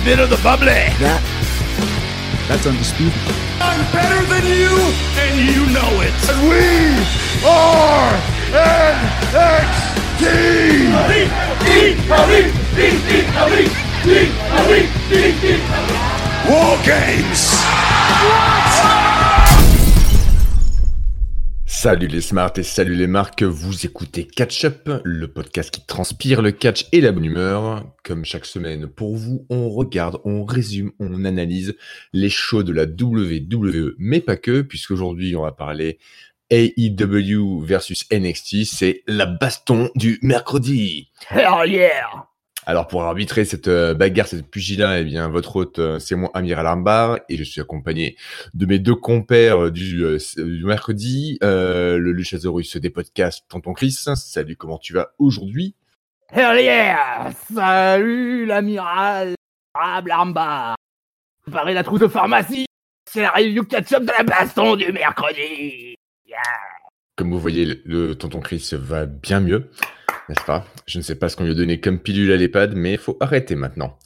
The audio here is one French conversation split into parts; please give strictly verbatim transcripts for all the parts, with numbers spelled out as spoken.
bit of the bubbly. That, that's undisputed. I'm better than you, and you know it. And we are N X T. Elite, elite, elite, elite, elite, elite, elite, elite, elite. War Games. Salut les smarts et salut les marques, vous écoutez Catch Up, le podcast qui transpire le catch et la bonne humeur. Comme chaque semaine, pour vous, on regarde, on résume, on analyse les shows de la W W E, mais pas que, puisqu'aujourd'hui on va parler A E W versus N X T, c'est la baston du mercredi. Hell yeah! Alors pour arbitrer cette euh, bagarre, cette pugilat, eh bien votre hôte, euh, c'est moi, Amir Alambar, et je suis accompagné de mes deux compères euh, du, euh, du mercredi, euh, le Luchasaurus des podcasts, Tonton Chris. Salut, comment tu vas aujourd'hui? Hell yeah! Salut l'amiral Ablamba! Préparez la trousse de pharmacie, c'est la review catch-up de la baston du mercredi! Yeah! Comme vous voyez, le, le Tonton Chris va bien mieux. N'est-ce pas? Je ne sais pas ce qu'on lui a donné comme pilule à l'EHPAD, mais il faut arrêter maintenant.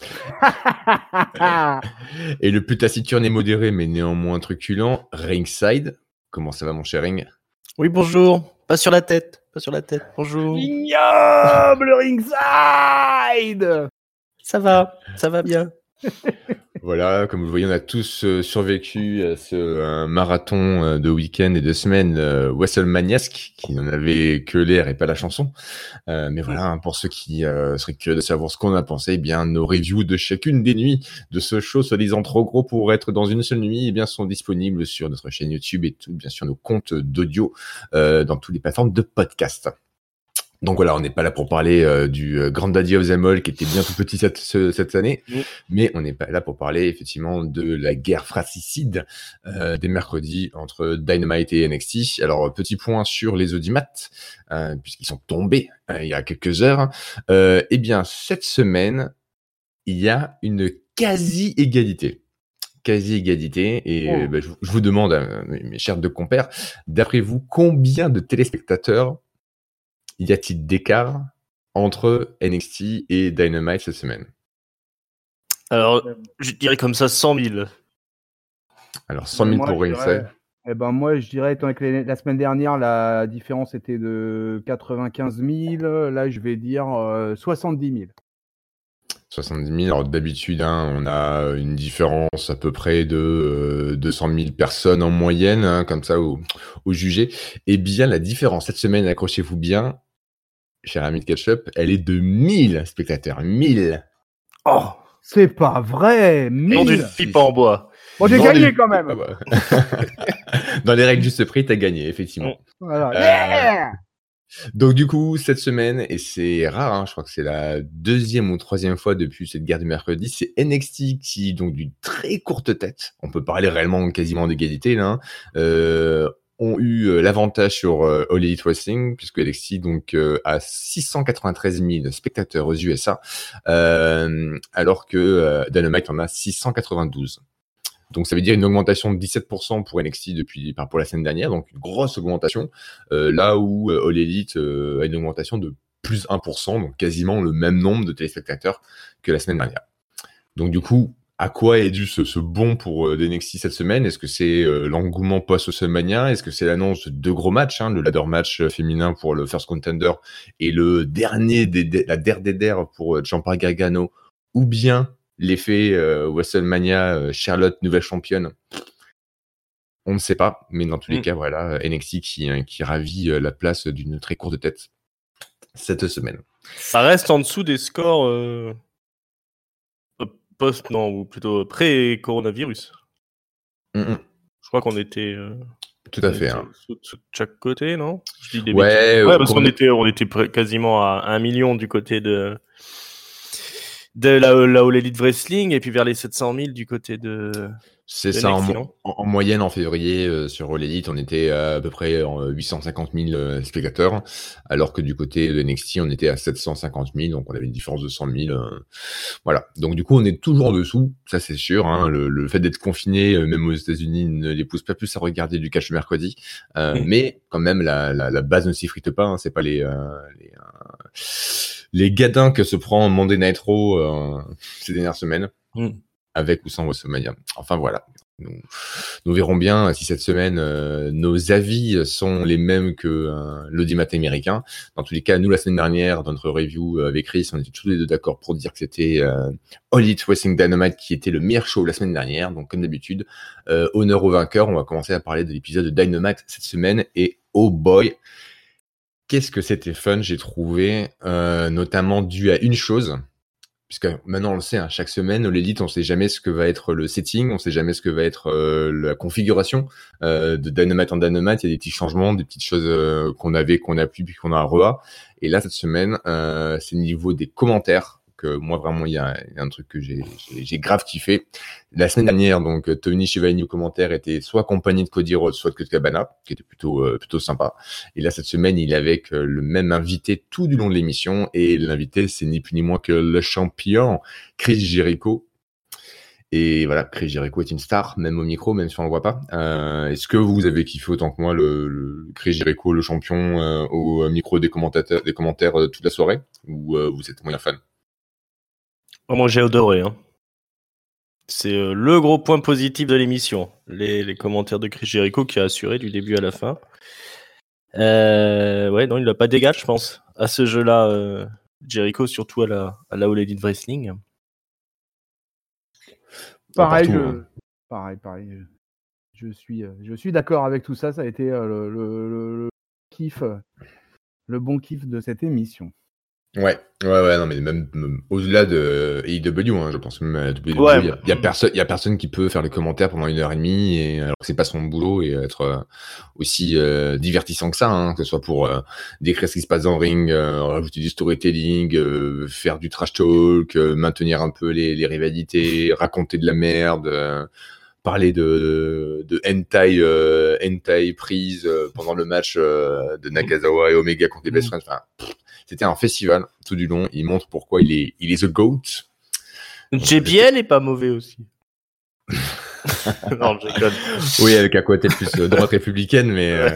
Et le plus taciturne et modéré, mais néanmoins truculent, Ringside. Comment ça va, mon cher Ring? Oui, bonjour. Pas sur la tête. Pas sur la tête. Bonjour. Ignoble Ringside! Ça va. Ça va bien. Voilà, comme vous le voyez, on a tous euh, survécu à ce euh, marathon euh, de week-end et de semaine euh, WrestleManiasque, qui n'en avait que l'air et pas la chanson. Euh, mais voilà, hein, pour ceux qui euh, seraient curieux de savoir ce qu'on a pensé, eh bien nos reviews de chacune des nuits de ce show, soi-disant trop gros pour être dans une seule nuit, eh bien sont disponibles sur notre chaîne YouTube et tout, bien sûr nos comptes d'audio euh, dans toutes les plateformes de podcast. Donc voilà, on n'est pas là pour parler euh, du euh, Granddaddy of them all qui était bien tout petit cette, ce, cette année, mmh. mais on n'est pas là pour parler effectivement de la guerre fratricide euh, des mercredis entre Dynamite et N X T. Alors petit point sur les audimats, euh, puisqu'ils sont tombés euh, il y a quelques heures. Euh, eh bien cette semaine, il y a une quasi-égalité. Quasi-égalité, et oh. bah, je, je vous demande, euh, mes chers deux compères, d'après vous, combien de téléspectateurs y a-t-il d'écart entre N X T et Dynamite cette semaine? Alors, je dirais comme ça cent mille. Alors, cent mille pour Ringside. Eh ben, moi, je dirais, étant que la semaine dernière, la différence était de quatre-vingt-quinze mille, là, je vais dire euh, soixante-dix mille. soixante-dix mille, alors d'habitude, hein, on a une différence à peu près de euh, deux cent mille personnes en moyenne, hein, comme ça, au, au jugé. Eh bien, la différence cette semaine, accrochez-vous bien, cher ami de Catch-Up, elle est de mille spectateurs. mille. Oh, c'est pas vrai. mille. Dans une pipe en bois. Bon, j'ai Dans gagné les... quand même. Ah bah. Dans les règles juste prix, t'as gagné, effectivement. Voilà. Euh... Yeah. Donc du coup, cette semaine, et c'est rare, hein, je crois que c'est la deuxième ou troisième fois depuis cette guerre du mercredi, c'est N X T qui, donc d'une très courte tête, on peut parler réellement quasiment d'égalité là, hein, euh, ont eu l'avantage sur euh, All Elite Wrestling, puisque N X T donc euh, a six cent quatre-vingt-treize mille spectateurs aux U S A, euh, alors que euh, Dynamite en a six cent quatre-vingt-douze. Donc ça veut dire une augmentation de dix-sept pour cent pour N X T depuis par pour la semaine dernière, donc une grosse augmentation, euh, là où euh, All Elite euh, a une augmentation de plus un pour cent, donc quasiment le même nombre de téléspectateurs que la semaine dernière. Donc du coup, à quoi est dû ce, ce bond pour euh, N X T cette semaine? Est-ce que c'est euh, l'engouement post-WrestleMania? Est-ce que c'est l'annonce de deux gros matchs, hein, le ladder match féminin pour le First Contender et le dernier, des, des, la der des der pour euh, Ciampa Gargano, ou bien l'effet euh, WrestleMania, euh, Charlotte, nouvelle championne? On ne sait pas, mais dans tous les mmh. cas, voilà, N X T qui, hein, qui ravit euh, la place d'une très courte tête cette semaine. Ça reste en dessous des scores euh, post, non, ou plutôt pré-coronavirus. Mmh. Je crois qu'on était... Euh, Tout à fait. Hein. Sous, sous de chaque côté, non? Je dis des ouais, ouais, parce qu'on on... était, on était pré- quasiment à un million du côté de... de la, la All Elite Wrestling, et puis vers les sept cent mille du côté de... C'est ça, en, en, en moyenne en février euh, sur All Elite, on était à, à peu près en huit cent cinquante mille euh, spectateurs, alors que du côté de N X T, on était à sept cent cinquante mille, donc on avait une différence de cent mille. Euh, voilà, donc du coup, on est toujours en dessous, ça c'est sûr. Hein, le, le fait d'être confiné, euh, même aux États-Unis, ne les pousse pas plus à regarder du catch le mercredi, euh, mmh. mais quand même, la, la, la base ne s'effrite pas. Hein, c'est pas les euh, les, euh, les gadins que se prend Monday Night Raw euh, ces dernières semaines. Mm. Avec ou sans WrestleMania. Enfin voilà. Nous, nous verrons bien si cette semaine euh, nos avis sont les mêmes que euh, l'audimat américain. Dans tous les cas, nous la semaine dernière, dans notre review euh, avec Chris, on était tous les deux d'accord pour dire que c'était euh, All Elite Wrestling Dynamite qui était le meilleur show la semaine dernière. Donc comme d'habitude, euh, honneur au vainqueur. On va commencer à parler de l'épisode de Dynamite cette semaine. Et oh boy, qu'est-ce que c'était fun, j'ai trouvé, euh, notamment dû à une chose. Puisque maintenant on le sait, hein, chaque semaine, l'élite, on sait jamais ce que va être le setting, on sait jamais ce que va être euh, la configuration euh, de Dynamite en Dynamite. Il y a des petits changements, des petites choses euh, qu'on avait, qu'on a plus, puis qu'on a à revoir. Et là, cette semaine, euh, c'est au niveau des commentaires que moi vraiment il y a, il y a un truc que j'ai, j'ai, j'ai grave kiffé. La semaine dernière, donc Tony Schiavone au commentaire était soit accompagné de Cody Rhodes, soit de Colt Cabana, qui était plutôt euh, plutôt sympa. Et là cette semaine, il est avec euh, le même invité tout du long de l'émission, et l'invité c'est ni plus ni moins que le champion Chris Jericho. Et voilà, Chris Jericho est une star, même au micro, même si on le voit pas. Euh, est-ce que vous avez kiffé autant que moi le, le Chris Jericho, le champion, euh, au micro des commentateurs, des commentaires euh, toute la soirée, ou euh, vous êtes moyen fan? Moi, j'ai adoré. Hein. C'est euh, le gros point positif de l'émission. Les, les commentaires de Chris Jericho qui a assuré du début à la fin. Euh, ouais, non, il n'a pas d'égal, je pense, à ce jeu-là, euh, Jericho, surtout à la, à la All Elite Wrestling. Pareil, partout, je... hein. pareil, pareil. Je suis, je suis d'accord avec tout ça. Ça a été euh, le, le, le, le kiff, le bon kiff de cette émission. Ouais, ouais, ouais, non, mais même, même au-delà de A E W, hein, je pense même à W W E, Ouais. il y a, y a personne, il y a personne qui peut faire les commentaires pendant une heure et demie, et alors que c'est pas son boulot, et être euh, aussi euh, divertissant que ça, hein, que ce soit pour euh, décrire ce qui se passe dans le ring, euh, rajouter du storytelling, euh, faire du trash talk, euh, maintenir un peu les, les rivalités, raconter de la merde. Euh, parler de, de hentai, euh, hentai prise euh, pendant le match euh, de Nakazawa et Omega contre les Best Friends. Enfin, pff, c'était un festival tout du long. Il montre pourquoi il est, il est the GOAT. J B L est pas mauvais aussi. Non, je déconne. Oui, avec un côté plus euh, droite républicaine, mais euh,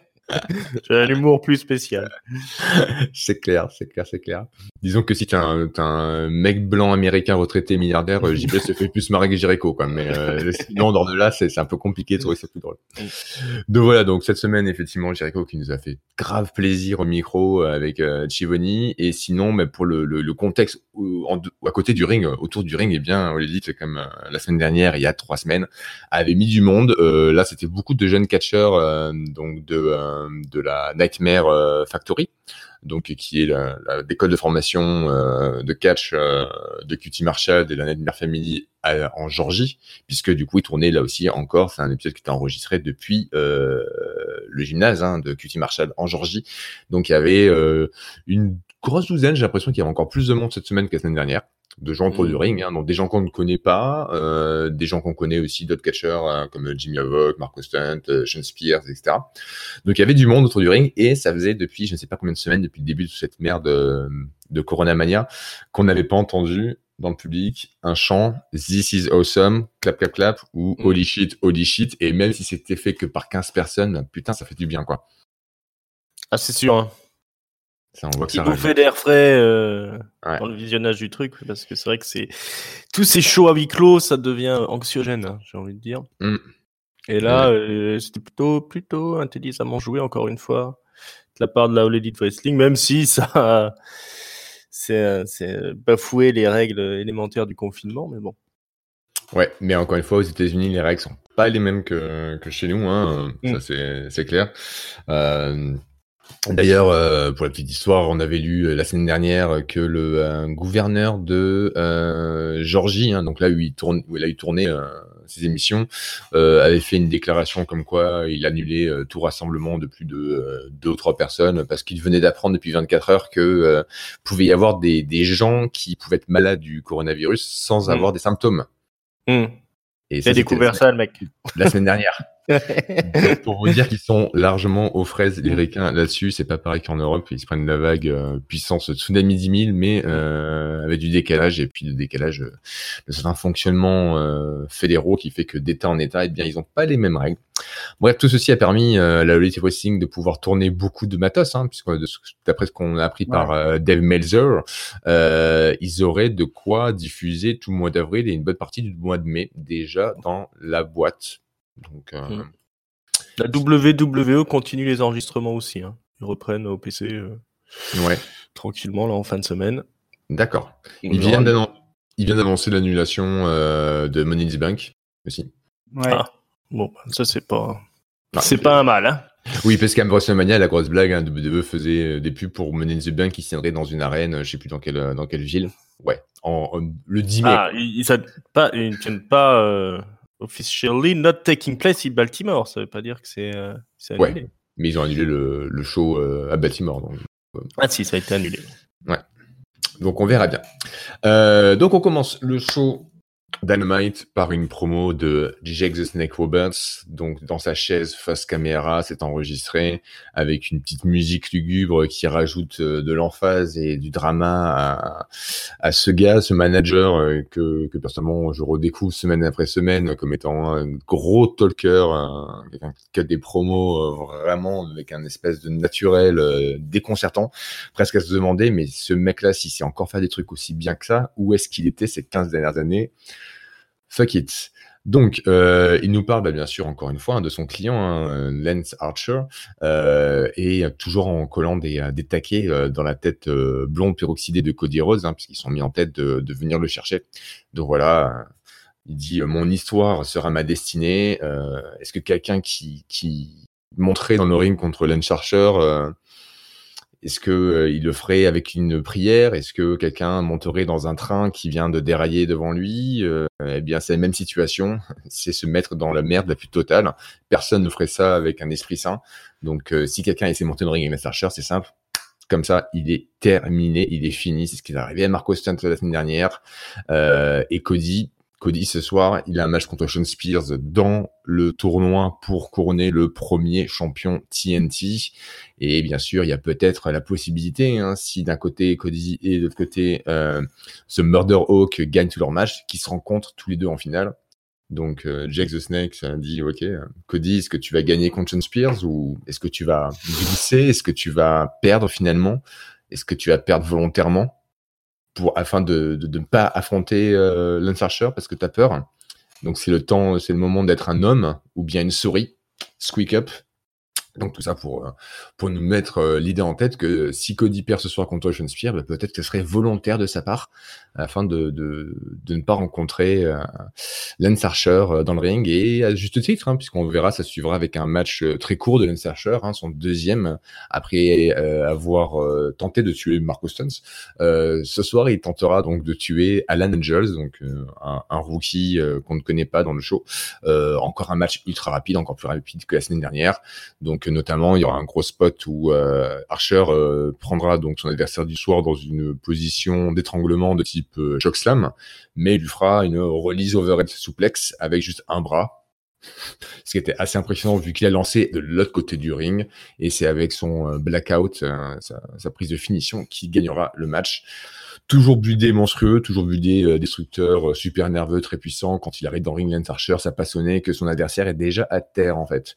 J'ai un humour plus spécial. c'est clair, c'est clair, c'est clair. Disons que si t'es un, t'es un mec blanc américain retraité milliardaire, euh, J B L se fait plus marrer que Jericho, quoi. Mais euh, sinon, dehors de là, c'est, c'est un peu compliqué de trouver ça plus drôle. Donc voilà, donc cette semaine, effectivement, Jericho qui nous a fait grave plaisir au micro euh, avec euh, Schiavone. Et sinon, mais pour le, le, le contexte où, en, à côté du ring, autour du ring, eh bien, on l'a dit, comme euh, la semaine dernière, il y a trois semaines, avait mis du monde. Euh, là, c'était beaucoup de jeunes catcheurs, euh, donc de euh, de la Nightmare euh, Factory, donc qui est la, la l'école de formation euh, de catch euh, de Q T Marshall et la Nightmare Family à, en Georgie, puisque du coup il tournait là aussi encore. C'est un épisode qui était enregistré depuis euh, le gymnase hein, de Q T Marshall en Georgie. Donc il y avait euh, une grosse douzaine, j'ai l'impression qu'il y avait encore plus de monde cette semaine que la semaine dernière, de gens autour mmh. du ring, hein, donc des gens qu'on ne connaît pas, euh, des gens qu'on connaît aussi, d'autres catcheurs hein, comme Jimmy Havoc, Marco Stunt, euh, Sean Spears, et cetera. Donc il y avait du monde autour du ring, et ça faisait depuis je ne sais pas combien de semaines, depuis le début de cette merde de, de Corona Mania, qu'on n'avait pas entendu dans le public un chant This is awesome, clap clap clap, ou mmh. holy shit, holy shit, et même si c'était fait que par quinze personnes, putain ça fait du bien quoi. Ah c'est sûr, hein. Ça, on voit que qui ça bouffait d'air frais euh, ouais. dans le visionnage du truc, parce que c'est vrai que c'est tous ces shows à huis clos, ça devient anxiogène, hein, j'ai envie de dire. Mm. Et là, ouais. euh, c'était plutôt plutôt intelligemment joué encore une fois de la part de la All Elite Wrestling, même si ça c'est c'est bafoué les règles élémentaires du confinement, mais bon. Ouais, mais encore une fois, aux États-Unis, les règles sont pas les mêmes que que chez nous, hein. Mm. Ça c'est c'est clair. Euh, D'ailleurs, euh, pour la petite histoire, on avait lu euh, la semaine dernière que le euh, gouverneur de euh, Georgie, hein, donc là où il tourne, où il a eu tourné euh, ses émissions, euh, avait fait une déclaration comme quoi il annulait euh, tout rassemblement de plus de euh, deux ou trois personnes parce qu'il venait d'apprendre depuis vingt-quatre heures que euh, pouvait y avoir des des gens qui pouvaient être malades du coronavirus sans mmh. avoir des symptômes. Mmh. Et ça, découvert ça, le mec. La semaine dernière. Donc, pour vous dire qu'ils sont largement aux fraises, les Ricains, là-dessus, c'est pas pareil qu'en Europe, ils se prennent la vague euh, puissance tsunami dix mille, mais euh, avec du décalage, et puis le décalage euh, de certains fonctionnements euh, fédéraux qui fait que d'État en État, eh bien, ils ont pas les mêmes règles. Bref, tout ceci a permis euh, à la Elite Wrestling de pouvoir tourner beaucoup de matos, hein, puisque de ce, d'après ce qu'on a appris ouais. par euh, Dave Meltzer, euh, ils auraient de quoi diffuser tout le mois d'avril et une bonne partie du mois de mai déjà dans la boîte. Donc, euh, mmh. La W W E continue les enregistrements aussi. Hein. Ils reprennent au P C euh, ouais. tranquillement là en fin de semaine. D'accord. Ils viennent, d'annon- ils viennent d'annoncer l'annulation euh, de Money in the Bank aussi. Ouais. Ah, bon, ça c'est pas, non, c'est pas un mal. Hein. Oui, parce qu'à WrestleMania, la grosse blague, hein, W W E faisait des pubs pour Money in the Bank qui se tiendrait dans une arène, je sais plus dans quelle dans quelle ville. Ouais, en, en le dix mai. Ah, ils ne pas, ils tiennent pas euh, officially not taking place in Baltimore. Ça veut pas dire que c'est, euh, c'est annulé. Ouais, mais ils ont annulé le, le show euh, à Baltimore. Donc, euh... Ah si, ça a été annulé. Ouais. Donc on verra bien. Euh, donc on commence le show Dynamite par une promo de Jake the Snake Roberts, donc dans sa chaise face caméra, c'est enregistré avec une petite musique lugubre qui rajoute de l'emphase et du drama à, à ce gars, ce manager que, que personnellement je redécouvre semaine après semaine comme étant un gros talker, un, quelqu'un qui a des promos vraiment avec un espèce de naturel déconcertant, presque à se demander mais ce mec-là, si c'est encore faire des trucs aussi bien que ça, où est-ce qu'il était ces quinze dernières années? Fuck it. Donc, euh, il nous parle, bah, bien sûr, encore une fois, hein, de son client, hein, Lance Archer, euh, et toujours en collant des, des taquets euh, dans la tête euh, blonde peroxydée de Cody Rhodes, hein, puisqu'ils sont mis en tête de, de venir le chercher. Donc voilà, il dit « Mon histoire sera ma destinée. Euh, » Est-ce que quelqu'un qui, qui monterait dans le ring contre Lance Archer, euh, est-ce que euh, il le ferait avec une prière? Est-ce que quelqu'un monterait dans un train qui vient de dérailler devant lui? euh, Eh bien, c'est la même situation. C'est se mettre dans la merde la plus totale. Personne ne ferait ça avec un esprit sain. Donc, euh, si quelqu'un essaie de monter dans le ring avec Lance Archer, c'est simple. Comme ça, il est terminé, il est fini. C'est ce qui est arrivé à Marco Stunt la semaine dernière. Euh, et Cody... Cody, ce soir, il a un match contre Shawn Spears dans le tournoi pour couronner le premier champion T N T. Et bien sûr, il y a peut-être la possibilité, hein, si d'un côté Cody et de l'autre côté euh, ce Murder Hawk gagnent tous leurs matchs, qui se rencontrent tous les deux en finale. Donc euh, Jake the Snake dit, ok, Cody, est-ce que tu vas gagner contre Shawn Spears ou est-ce que tu vas glisser? Est-ce que tu vas perdre finalement? Est-ce que tu vas perdre volontairement? Pour, afin de, de, de ne pas affronter euh, Lance Archer parce que t'as peur. Donc c'est le temps, c'est le moment d'être un homme ou bien une souris. Squeak up. Donc tout ça pour pour nous mettre euh, l'idée en tête que si Cody perd ce soir contre Shawn Spears, bah, peut-être que ce serait volontaire de sa part afin de de, de ne pas rencontrer euh, Lance Archer euh, dans le ring et à juste titre, hein, puisqu'on verra, ça suivra avec un match euh, très court de Lance Archer, hein, son deuxième après euh, avoir euh, tenté de tuer Marco Stunt. Euh, ce soir, il tentera donc de tuer Alan Angels, donc euh, un, un rookie euh, qu'on ne connaît pas dans le show. Euh, encore un match ultra rapide, encore plus rapide que la semaine dernière. Donc notamment, il y aura un gros spot où euh, Archer euh, prendra donc son adversaire du soir dans une position d'étranglement de type euh, chokeslam, mais il lui fera une release overhead suplex avec juste un bras, ce qui était assez impressionnant vu qu'il a lancé de l'autre côté du ring, et c'est avec son euh, blackout, euh, sa, sa prise de finition, qui gagnera le match. Toujours buildé monstrueux, toujours buildé euh, destructeur, euh, super nerveux, très puissant. Quand il arrive dans le ring, Lance Archer, ça pas sonné que son adversaire est déjà à terre, en fait.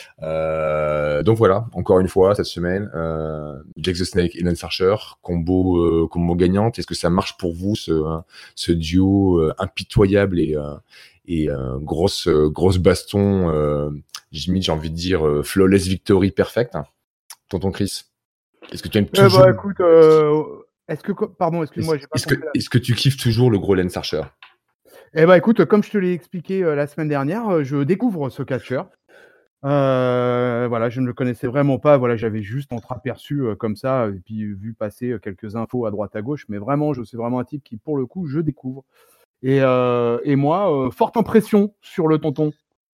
Euh, donc voilà, encore une fois, cette semaine, euh, Jake the Snake et Lance Archer, combo, euh, combo gagnante. Est-ce que ça marche pour vous, ce, hein, ce duo euh, impitoyable et, euh, et euh, grosse, euh, grosse baston, euh, j'ai envie de dire, euh, flawless victory perfect, hein. Tonton Chris, est-ce que tu aimes toujours... Eh bah, écoute, euh... Est-ce que, pardon, excuse-moi, j'ai pas est-ce que, la... est-ce que tu kiffes toujours le gros Lance Archer? Eh ben, écoute, comme je te l'ai expliqué euh, la semaine dernière, je découvre ce catcheur. Euh, voilà, je ne le connaissais vraiment pas. Voilà, j'avais juste entreaperçu euh, comme ça, et puis vu passer euh, quelques infos à droite à gauche. Mais vraiment, je c'est vraiment un type qui, pour le coup, je découvre. Et, euh, et moi, euh, forte impression sur le tonton.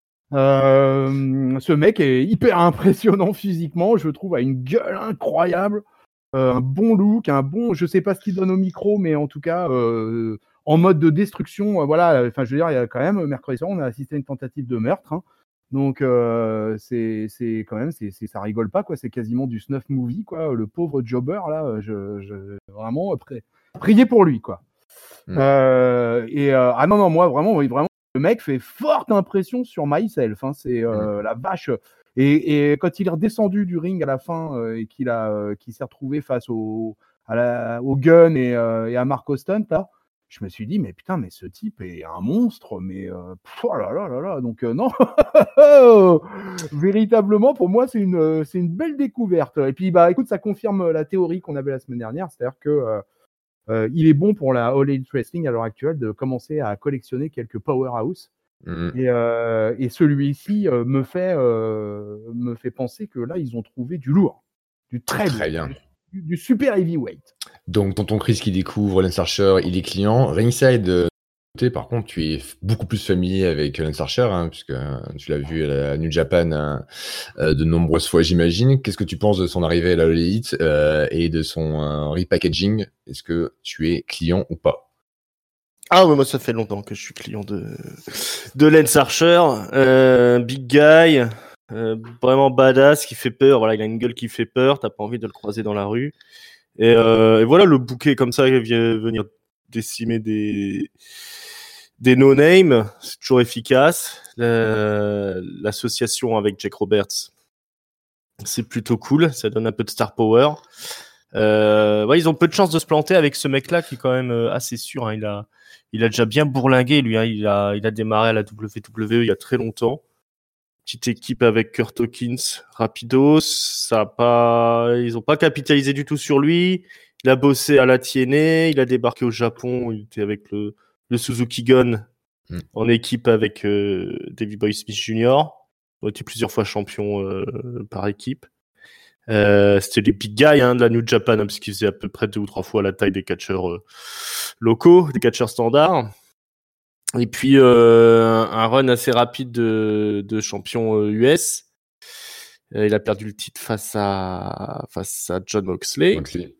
Euh, ce mec est hyper impressionnant physiquement. Je trouve, a une gueule incroyable. Euh, un bon look, un bon, je sais pas ce qu'il donne au micro, mais en tout cas, euh, en mode de destruction, euh, voilà, enfin, je veux dire, il y a quand même, mercredi soir, on a assisté à une tentative de meurtre, hein, donc euh, c'est, c'est quand même, c'est, c'est, ça rigole pas, quoi, c'est quasiment du snuff movie, quoi, le pauvre jobber, là, je, je vraiment, pri- priez pour lui, quoi. Mmh. Euh, et, euh, ah non, non, moi, vraiment, vraiment, le mec fait forte impression sur Myself. Hein, c'est euh, mmh. la vache. Et, et quand il est redescendu du ring à la fin euh, et qu'il a, euh, qu'il s'est retrouvé face au, à la, au Gun et, euh, et à Marco Stunt, là, je me suis dit, mais putain, mais ce type est un monstre, mais euh, pff, oh là là là là, donc euh, non, véritablement, pour moi, c'est une, c'est une belle découverte. Et puis, bah, écoute, ça confirme la théorie qu'on avait la semaine dernière, c'est-à-dire que euh, euh, il est bon pour la All Elite Wrestling à l'heure actuelle de commencer à collectionner quelques powerhouse. Mmh. Et, euh, et celui-ci euh, me fait euh, me fait penser que là, ils ont trouvé du lourd, du très, très lourd, bien. Du, du super heavyweight. Donc, tonton Chris qui découvre Lance Archer, il est client. Ringside, euh, par contre, tu es beaucoup plus familier avec Lance Archer, hein, puisque euh, tu l'as vu à la New Japan euh, de nombreuses fois, j'imagine. Qu'est-ce que tu penses de son arrivée à la All Elite euh, et de son euh, repackaging? Est-ce que tu es client ou pas? Ah ouais, moi ça fait longtemps que je suis client de de Lance Archer, euh, big guy, euh, vraiment badass, qui fait peur. Voilà, il a une gueule qui fait peur. T'as pas envie de le croiser dans la rue. Et, euh, et voilà, le bouquet comme ça, il vient venir décimer des des no-name, c'est toujours efficace. La, l'association avec Jake Roberts, c'est plutôt cool. Ça donne un peu de star power. Euh, ouais, ils ont peu de chance de se planter avec ce mec-là qui est quand même assez sûr. Hein, il a Il a déjà bien bourlingué, lui. Hein. Il a, il a démarré à la W W E il y a très longtemps. Petite équipe avec Kurt Hawkins, Rapidos. Ça a pas, ils ont pas capitalisé du tout sur lui. Il a bossé à la T N A. Il a débarqué au Japon. Il était avec le, le Suzuki Gun mm. en équipe avec euh, Davey Boy Smith junior Il a été plusieurs fois champion euh, par équipe. Euh, c'était les big guys hein, de la New Japan, hein, parce qu'ils faisaient à peu près deux ou trois fois la taille des catcheurs euh, locaux, des catcheurs standards. Et puis euh, un run assez rapide de, de champion euh, U S. Euh, il a perdu le titre face à face à John Moxley. Moxley.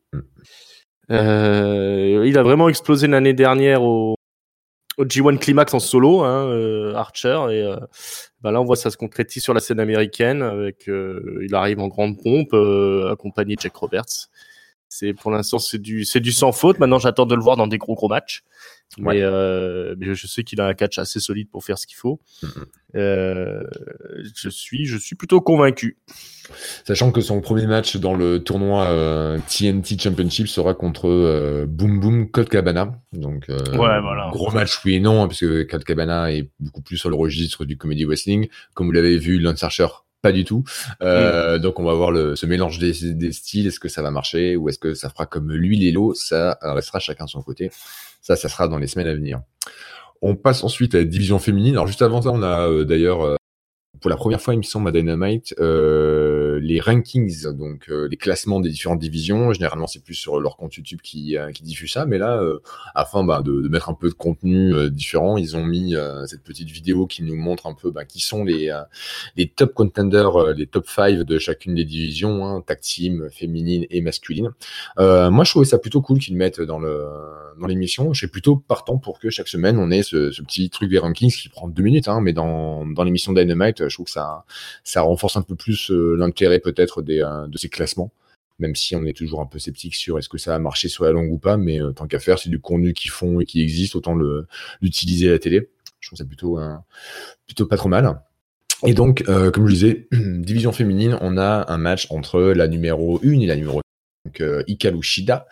Euh, il a vraiment explosé l'année dernière au, au G un Climax en solo, hein, euh, Archer. Et euh, bah là, on voit ça se concrétise sur la scène américaine. Avec, euh, il arrive en grande pompe, euh, accompagné de Jake Roberts. C'est pour l'instant c'est du c'est du sans faute. Maintenant, j'attends de le voir dans des gros gros matchs. Ouais. Mais, euh, mais je sais qu'il a un catch assez solide pour faire ce qu'il faut. Mm-hmm. Euh, je suis je suis plutôt convaincu. Sachant que son premier match dans le tournoi euh, T N T Championship sera contre euh, Boom Boom Colt Cabana. Donc euh, ouais, voilà. Gros match oui et non, hein, puisque Colt Cabana est beaucoup plus sur le registre du comedy wrestling. Comme vous l'avez vu, Lance Archer pas du tout. Euh, mm. Donc on va voir le, ce mélange des, des styles. Est-ce que ça va marcher ou est-ce que ça fera comme l'huile et l'eau? Ça restera chacun de son côté. Ça, ça sera dans les semaines à venir. On passe ensuite à la division féminine. Alors juste avant ça, on a euh, d'ailleurs, euh, pour la première fois, il me semble, à Dynamite, euh, les rankings, donc euh, les classements des différentes divisions. Généralement, c'est plus sur leur compte YouTube qui, euh, qui diffuse ça. Mais là, euh, afin bah, de, de mettre un peu de contenu euh, différent, ils ont mis euh, cette petite vidéo qui nous montre un peu bah, qui sont les, euh, les top contenders, euh, les top cinq de chacune des divisions, hein, tag team, féminine et masculine. Euh, moi, je trouvais ça plutôt cool qu'ils mettent dans le dans l'émission. Je suis plutôt partant pour que chaque semaine, on ait ce, ce petit truc des rankings qui prend deux minutes, hein, mais dans, dans l'émission Dynamite, je trouve que ça, ça renforce un peu plus euh, l'intérêt peut-être des, euh, de ces classements, même si on est toujours un peu sceptique sur est-ce que ça va marcher sur la longue ou pas, mais euh, tant qu'à faire, c'est du contenu qu'ils font et qui existe, autant le, l'utiliser à la télé. Je trouve ça plutôt, euh, plutôt pas trop mal. Et donc, euh, comme je disais, division féminine, on a un match entre la numéro un et la numéro deux, donc euh, Hikaru Shida,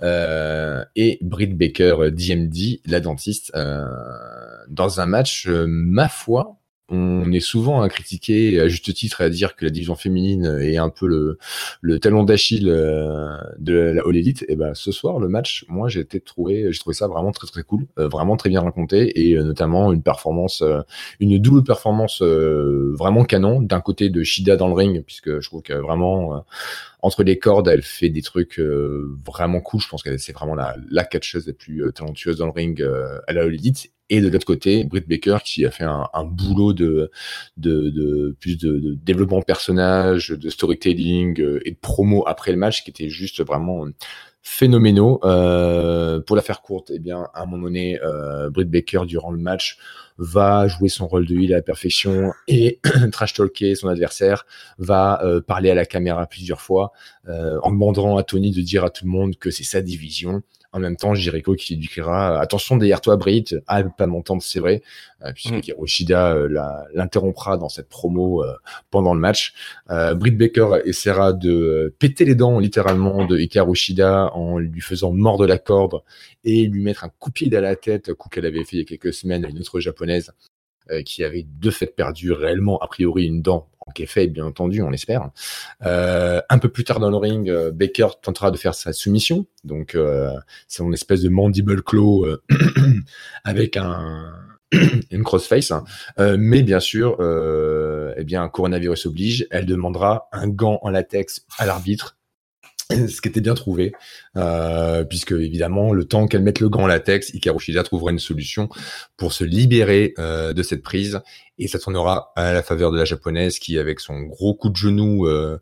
Euh, et Britt Baker, D M D, la dentiste, euh, dans un match, euh, ma foi, on est souvent à critiquer, à juste titre, à dire que la division féminine est un peu le, le talon d'Achille euh, de la All Elite. Et ben, ce soir, le match, moi, j'ai été trouvé, j'ai trouvé ça vraiment très très cool, euh, vraiment très bien raconté, et euh, notamment une performance, euh, une double performance euh, vraiment canon. D'un côté de Shida dans le ring, puisque je trouve que vraiment euh, entre les cordes, elle fait des trucs euh, vraiment cool. Je pense qu'elle c'est vraiment la, la catcheuse la plus euh, talentueuse dans le ring euh, à la All Elite. Et de l'autre côté, Britt Baker qui a fait un, un boulot de, de, de plus de, de développement de personnage, de storytelling euh, et de promo après le match qui était juste vraiment phénoménaux. Euh, pour la faire courte, eh bien, à un moment donné, euh, Britt Baker durant le match va jouer son rôle de heel à la perfection et trash talker son adversaire, va euh, parler à la caméra plusieurs fois euh, en demandant à Tony de dire à tout le monde que c'est sa division. En même temps, Jericho qui lui criera « Attention derrière toi, Britt !» « Ah, elle peut pas m'entendre, c'est vrai. Euh, » Puisque mm. Hikaru Shida euh, la, l'interrompra dans cette promo euh, pendant le match. Euh, Britt Baker essaiera de péter les dents, littéralement, de Hikaru Shida en lui faisant mordre la corde et lui mettre un coup de pied dans la tête, coup qu'elle avait fait il y a quelques semaines à une autre japonaise euh, qui avait de fait perdu réellement, a priori, une dent. En effet, bien entendu, on l'espère. Euh, un peu plus tard dans le ring, euh, Baker tentera de faire sa soumission. Donc, euh, c'est une espèce de mandible claw euh, avec un une crossface. Hein. Euh, mais bien sûr, euh, eh bien, coronavirus oblige, elle demandera un gant en latex à l'arbitre. Ce qui était bien trouvé, euh, puisque évidemment, le temps qu'elle mette le gant en latex, Hikaru Shida trouvera une solution pour se libérer euh, de cette prise, et ça tournera à la faveur de la japonaise qui, avec son gros coup de genou, euh,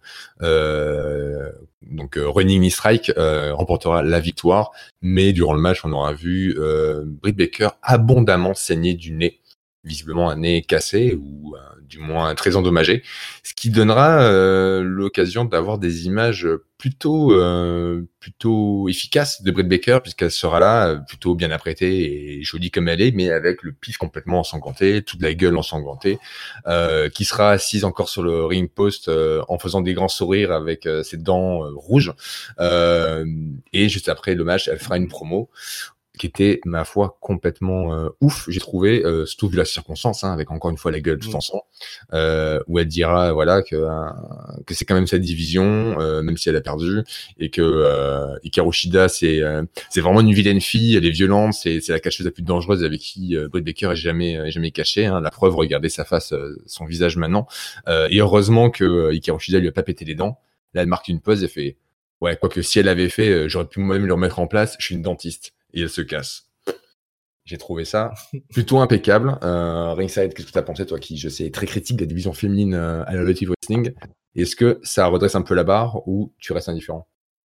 euh, donc euh, running knee strike, euh, remportera la victoire. Mais durant le match, on aura vu euh, Britt Baker abondamment saigner du nez, visiblement un nez cassé ou euh, du moins très endommagé, ce qui donnera euh, l'occasion d'avoir des images plutôt euh, plutôt efficaces de Britt Baker, puisqu'elle sera là plutôt bien apprêtée et jolie comme elle est, mais avec le pif complètement ensanglanté, toute la gueule ensanglantée, euh, qui sera assise encore sur le ring post euh, en faisant des grands sourires avec euh, ses dents euh, rouges, euh, et juste après le match, elle fera une promo qui était, ma foi, complètement euh, ouf, j'ai trouvé, euh, surtout vu la circonstance, hein, avec encore une fois la gueule tout en sang, euh, où elle dira, voilà, que euh, que c'est quand même sa division, euh, même si elle a perdu, et que euh, Hikaru Shida, c'est euh, c'est vraiment une vilaine fille, elle est violente, c'est c'est la catcheuse la plus dangereuse avec qui euh, Britt Baker est jamais est jamais caché. Hein, la preuve, regardez sa face, euh, son visage maintenant, euh, et heureusement que euh, Hikaru Shida lui a pas pété les dents. Là, elle marque une pause et fait, ouais, quoique si elle avait fait, euh, j'aurais pu moi-même le remettre en place. Je suis une dentiste. Et elle se casse. J'ai trouvé ça plutôt impeccable. Euh, Ringside, qu'est-ce que tu as pensé, toi, qui, je sais, est très critique de la division féminine euh, à l'Elevate Wrestling? Est-ce que ça redresse un peu la barre ou tu restes indifférent?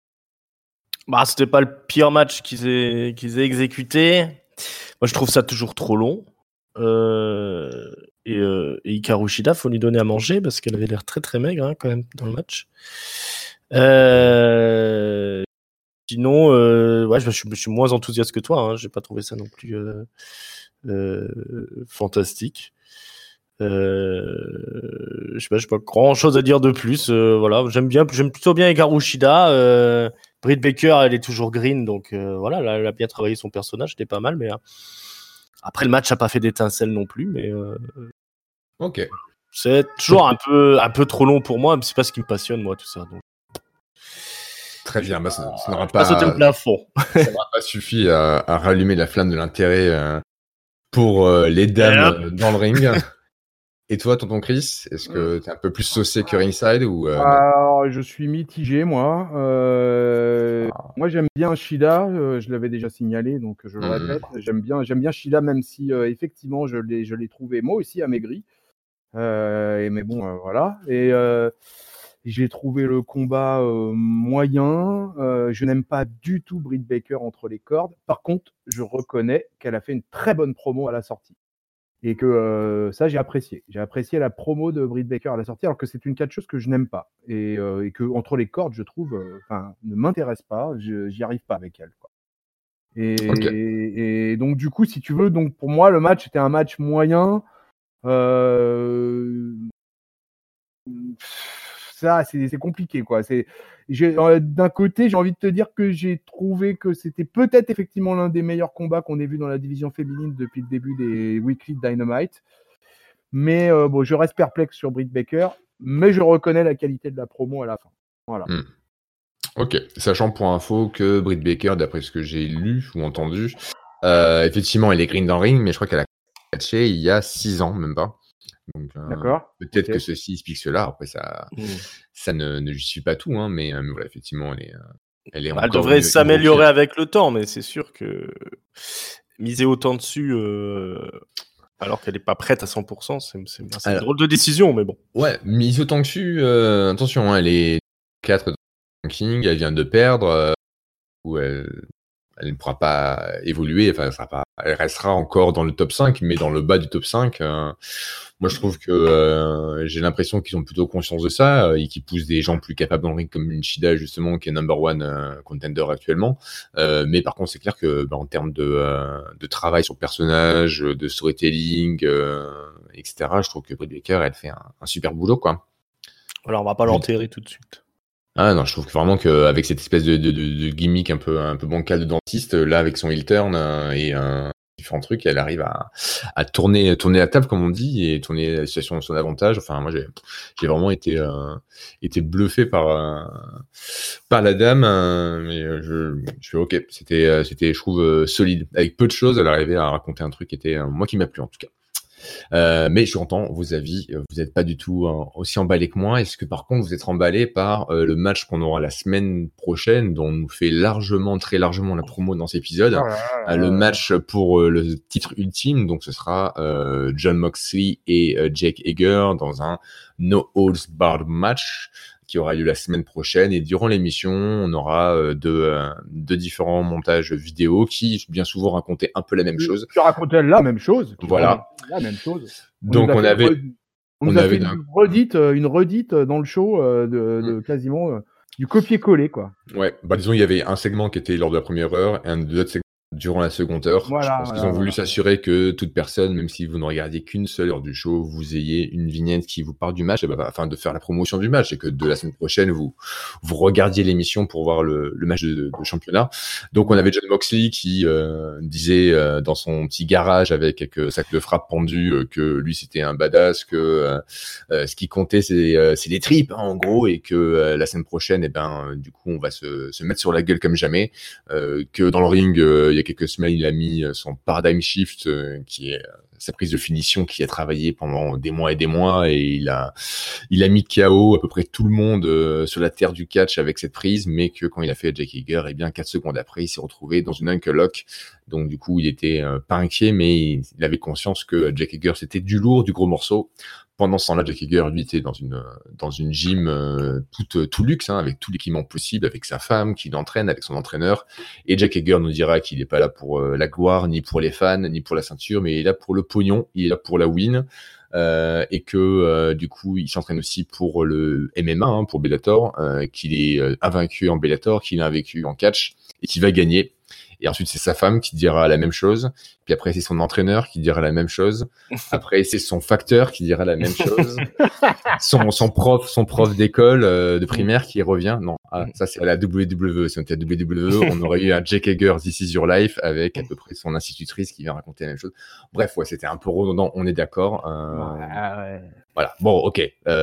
Bah, c'était pas le pire match qu'ils aient, qu'ils aient exécuté. Moi, je trouve ça toujours trop long. Euh, et, euh, et Hikaru Shida, faut lui donner à manger parce qu'elle avait l'air très très maigre hein, quand même dans le match. Euh... Sinon, euh, ouais, je, je, je suis moins enthousiaste que toi. Hein. J'ai pas trouvé ça non plus euh, euh, fantastique. Euh, je sais pas, j'ai pas grand chose à dire de plus. Euh, voilà, j'aime bien, j'aime plutôt bien Hikaru Shida. Euh, Britt Baker, elle est toujours green, donc euh, voilà, elle a, elle a bien travaillé son personnage, c'était pas mal. Mais euh, après le match, a pas fait d'étincelle non plus. Mais euh, ok, c'est toujours un peu, un peu trop long pour moi. Mais c'est pas ce qui me passionne, moi, tout ça. Donc. Très bien, bah, ça, ça n'aura pas, pas sauter le plafond. Ça n'aura pas suffi à, à rallumer la flamme de l'intérêt euh, pour euh, les dames euh, dans le ring. Et toi, tonton Chris, est-ce que t'es un peu plus saucé que Ringside ou euh, Alors, je suis mitigé, moi. Euh, ah. Moi, j'aime bien Shida. Euh, je l'avais déjà signalé, donc je le mmh. répète. J'aime bien, j'aime bien Shida, même si euh, effectivement, je l'ai, je l'ai trouvé moi aussi amaigri. Euh, et mais bon, euh, voilà. Et euh, j'ai trouvé le combat euh, moyen. Euh, je n'aime pas du tout Britt Baker entre les cordes. Par contre, je reconnais qu'elle a fait une très bonne promo à la sortie. Et que euh, ça, j'ai apprécié. J'ai apprécié la promo de Britt Baker à la sortie, alors que c'est une catcheuse que je n'aime pas. Et, euh, et que entre les cordes, je trouve, enfin, euh, ne m'intéresse pas. Je, j'y arrive pas avec elle, quoi. Et, okay. et, et donc, du coup, si tu veux, donc pour moi, le match était un match moyen. Euh... Ça, c'est, c'est compliqué, quoi. C'est, j'ai, euh, d'un côté, j'ai envie de te dire que j'ai trouvé que c'était peut-être effectivement l'un des meilleurs combats qu'on ait vu dans la division féminine depuis le début des Weekly Dynamite. Mais euh, bon, je reste perplexe sur Britt Baker, mais je reconnais la qualité de la promo à la fin. Voilà. Hmm. Ok, sachant pour info que Britt Baker, d'après ce que j'ai lu ou entendu, euh, effectivement, elle est green dans le ring, mais je crois qu'elle a catché il y a six ans, même pas. Donc, euh, D'accord. Peut-être okay. que ceci explique cela. Après, ça, mmh. ça ne, ne justifie pas tout, hein, mais, euh, mais voilà, effectivement, elle est, elle est bah, elle devrait une, s'améliorer une avec le temps, mais c'est sûr que miser autant dessus, euh, alors qu'elle n'est pas prête à cent pour cent, c'est, c'est, c'est alors, une drôle de décision, mais bon. Ouais, mise autant dessus, euh, attention, hein, elle est quatre de ranking, elle vient de perdre, euh, où elle, elle ne pourra pas évoluer, enfin, elle, sera pas, elle restera encore dans le top cinq, mais dans le bas du top cinq. Euh, moi, je trouve que euh, j'ai l'impression qu'ils ont plutôt conscience de ça euh, et qu'ils poussent des gens plus capables dans le ring comme Nishida, justement, qui est number one euh, contender actuellement. Euh, mais par contre, c'est clair que bah, en termes de, euh, de travail sur le personnage, de storytelling, euh, et cetera, je trouve que Britt Baker, elle fait un, un super boulot, quoi. Alors, on va pas l'enterrer tout de suite. Ah non, je trouve que vraiment qu'avec cette espèce de, de, de, de gimmick un peu un peu bancal de dentiste, là avec son heel turn euh, et euh, différents trucs, elle arrive à, à tourner tourner la table comme on dit et tourner la situation à son avantage. Enfin, moi j'ai j'ai vraiment été euh, été bluffé par euh, par la dame, euh, mais je je fais ok, c'était c'était je trouve euh, solide avec peu de choses, elle arrivait à raconter un truc qui était euh, moi qui m'a plu en tout cas. Euh, mais je entends vos avis, vous n'êtes pas du tout euh, aussi emballé que moi. Est-ce que par contre vous êtes emballé par euh, le match qu'on aura la semaine prochaine, dont on nous fait largement, très largement la promo dans cet épisode, oh là là. Euh, le match pour euh, le titre ultime, donc ce sera euh, Jon Moxley et euh, Jake Hager dans un No Holds Barred match qui aura lieu la semaine prochaine, et durant l'émission, on aura euh, deux, euh, deux différents montages vidéo qui, bien souvent, racontaient un peu la même chose. Qui racontaient la même chose. Voilà. La même chose. On Donc, on avait... Re... On, on nous a avait fait une redite, une redite dans le show euh, de, de mmh. quasiment euh, du copier-coller, quoi. Ouais, bah disons, il y avait un segment qui était lors de la première heure et un autre segment durant la seconde heure. Voilà, je pense voilà, qu'ils ont voulu voilà. s'assurer que toute personne, même si vous ne regardiez qu'une seule heure du show, vous ayez une vignette qui vous parle du match, et bah, afin de faire la promotion du match, et que de la semaine prochaine, vous vous regardiez l'émission pour voir le, le match de, de championnat. Donc on avait Jon Moxley qui euh, disait euh, dans son petit garage avec quelques sacs de frappe pendus euh, que lui c'était un badass, que euh, euh, ce qui comptait c'est euh, c'est les tripes hein, en gros, et que euh, la semaine prochaine, et ben euh, du coup on va se, se mettre sur la gueule comme jamais, euh, que dans le ring il euh, y a quelques semaines, il a mis son paradigm shift, euh, qui est euh, sa prise de finition, qui a travaillé pendant des mois et des mois, et il a, il a mis K O à peu près tout le monde euh, sur la terre du catch avec cette prise, mais que quand il a fait Jake Hager, et bien quatre secondes après, il s'est retrouvé dans une ankle lock. Donc du coup, il était euh, pas inquiet, mais il, il avait conscience que Jake Hager c'était du lourd, du gros morceau. Pendant ce temps-là, Jake Hager, lui, était dans une dans une gym euh, tout tout luxe, hein, avec tout l'équipement possible, avec sa femme qui l'entraîne, avec son entraîneur. Et Jake Hager nous dira qu'il n'est pas là pour euh, la gloire, ni pour les fans, ni pour la ceinture, mais il est là pour le pognon, il est là pour la win, euh, et que euh, du coup, il s'entraîne aussi pour le M M A, hein, pour Bellator, euh, qu'il est euh, invaincu en Bellator, qu'il a invaincu en catch, et qu'il va gagner. Et ensuite, c'est sa femme qui dira la même chose. Puis après, c'est son entraîneur qui dira la même chose. Après, c'est son facteur qui dira la même chose. Son, son prof, son prof d'école euh, de primaire qui revient. Non, ah, ça c'est à la W W E. Si on était à W W E, on aurait eu un Jake Hager This Is Your Life avec à peu près son institutrice qui vient raconter la même chose. Bref, ouais, c'était un peu redondant. On est d'accord. Euh... Ouais, ouais. Voilà. Bon, ok.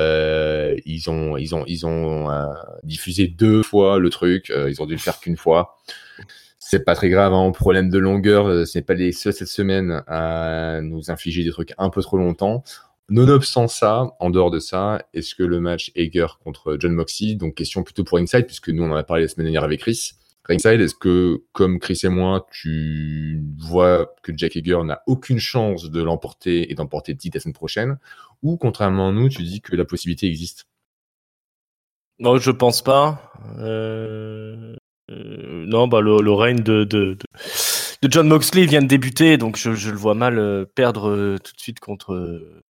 Euh, ils ont, ils ont, ils ont euh, diffusé deux fois le truc. Euh, ils ont dû le faire qu'une fois. C'est pas très grave, hein, problème de longueur, ce n'est pas les seuls cette semaine à nous infliger des trucs un peu trop longtemps. Nonobstant ça, en dehors de ça, est-ce que le match Hager contre Jon Moxley, donc question plutôt pour Ringside, puisque nous on en a parlé la semaine dernière avec Chris, Ringside, est-ce que, comme Chris et moi, tu vois que Jake Hager n'a aucune chance de l'emporter et d'emporter le titre la semaine prochaine, ou contrairement à nous, tu dis que la possibilité existe? Non, je pense pas. Euh... Euh, non, bah le, le règne de, de, de, de Jon Moxley vient de débuter, donc je, je le vois mal euh, perdre euh, tout de suite contre euh,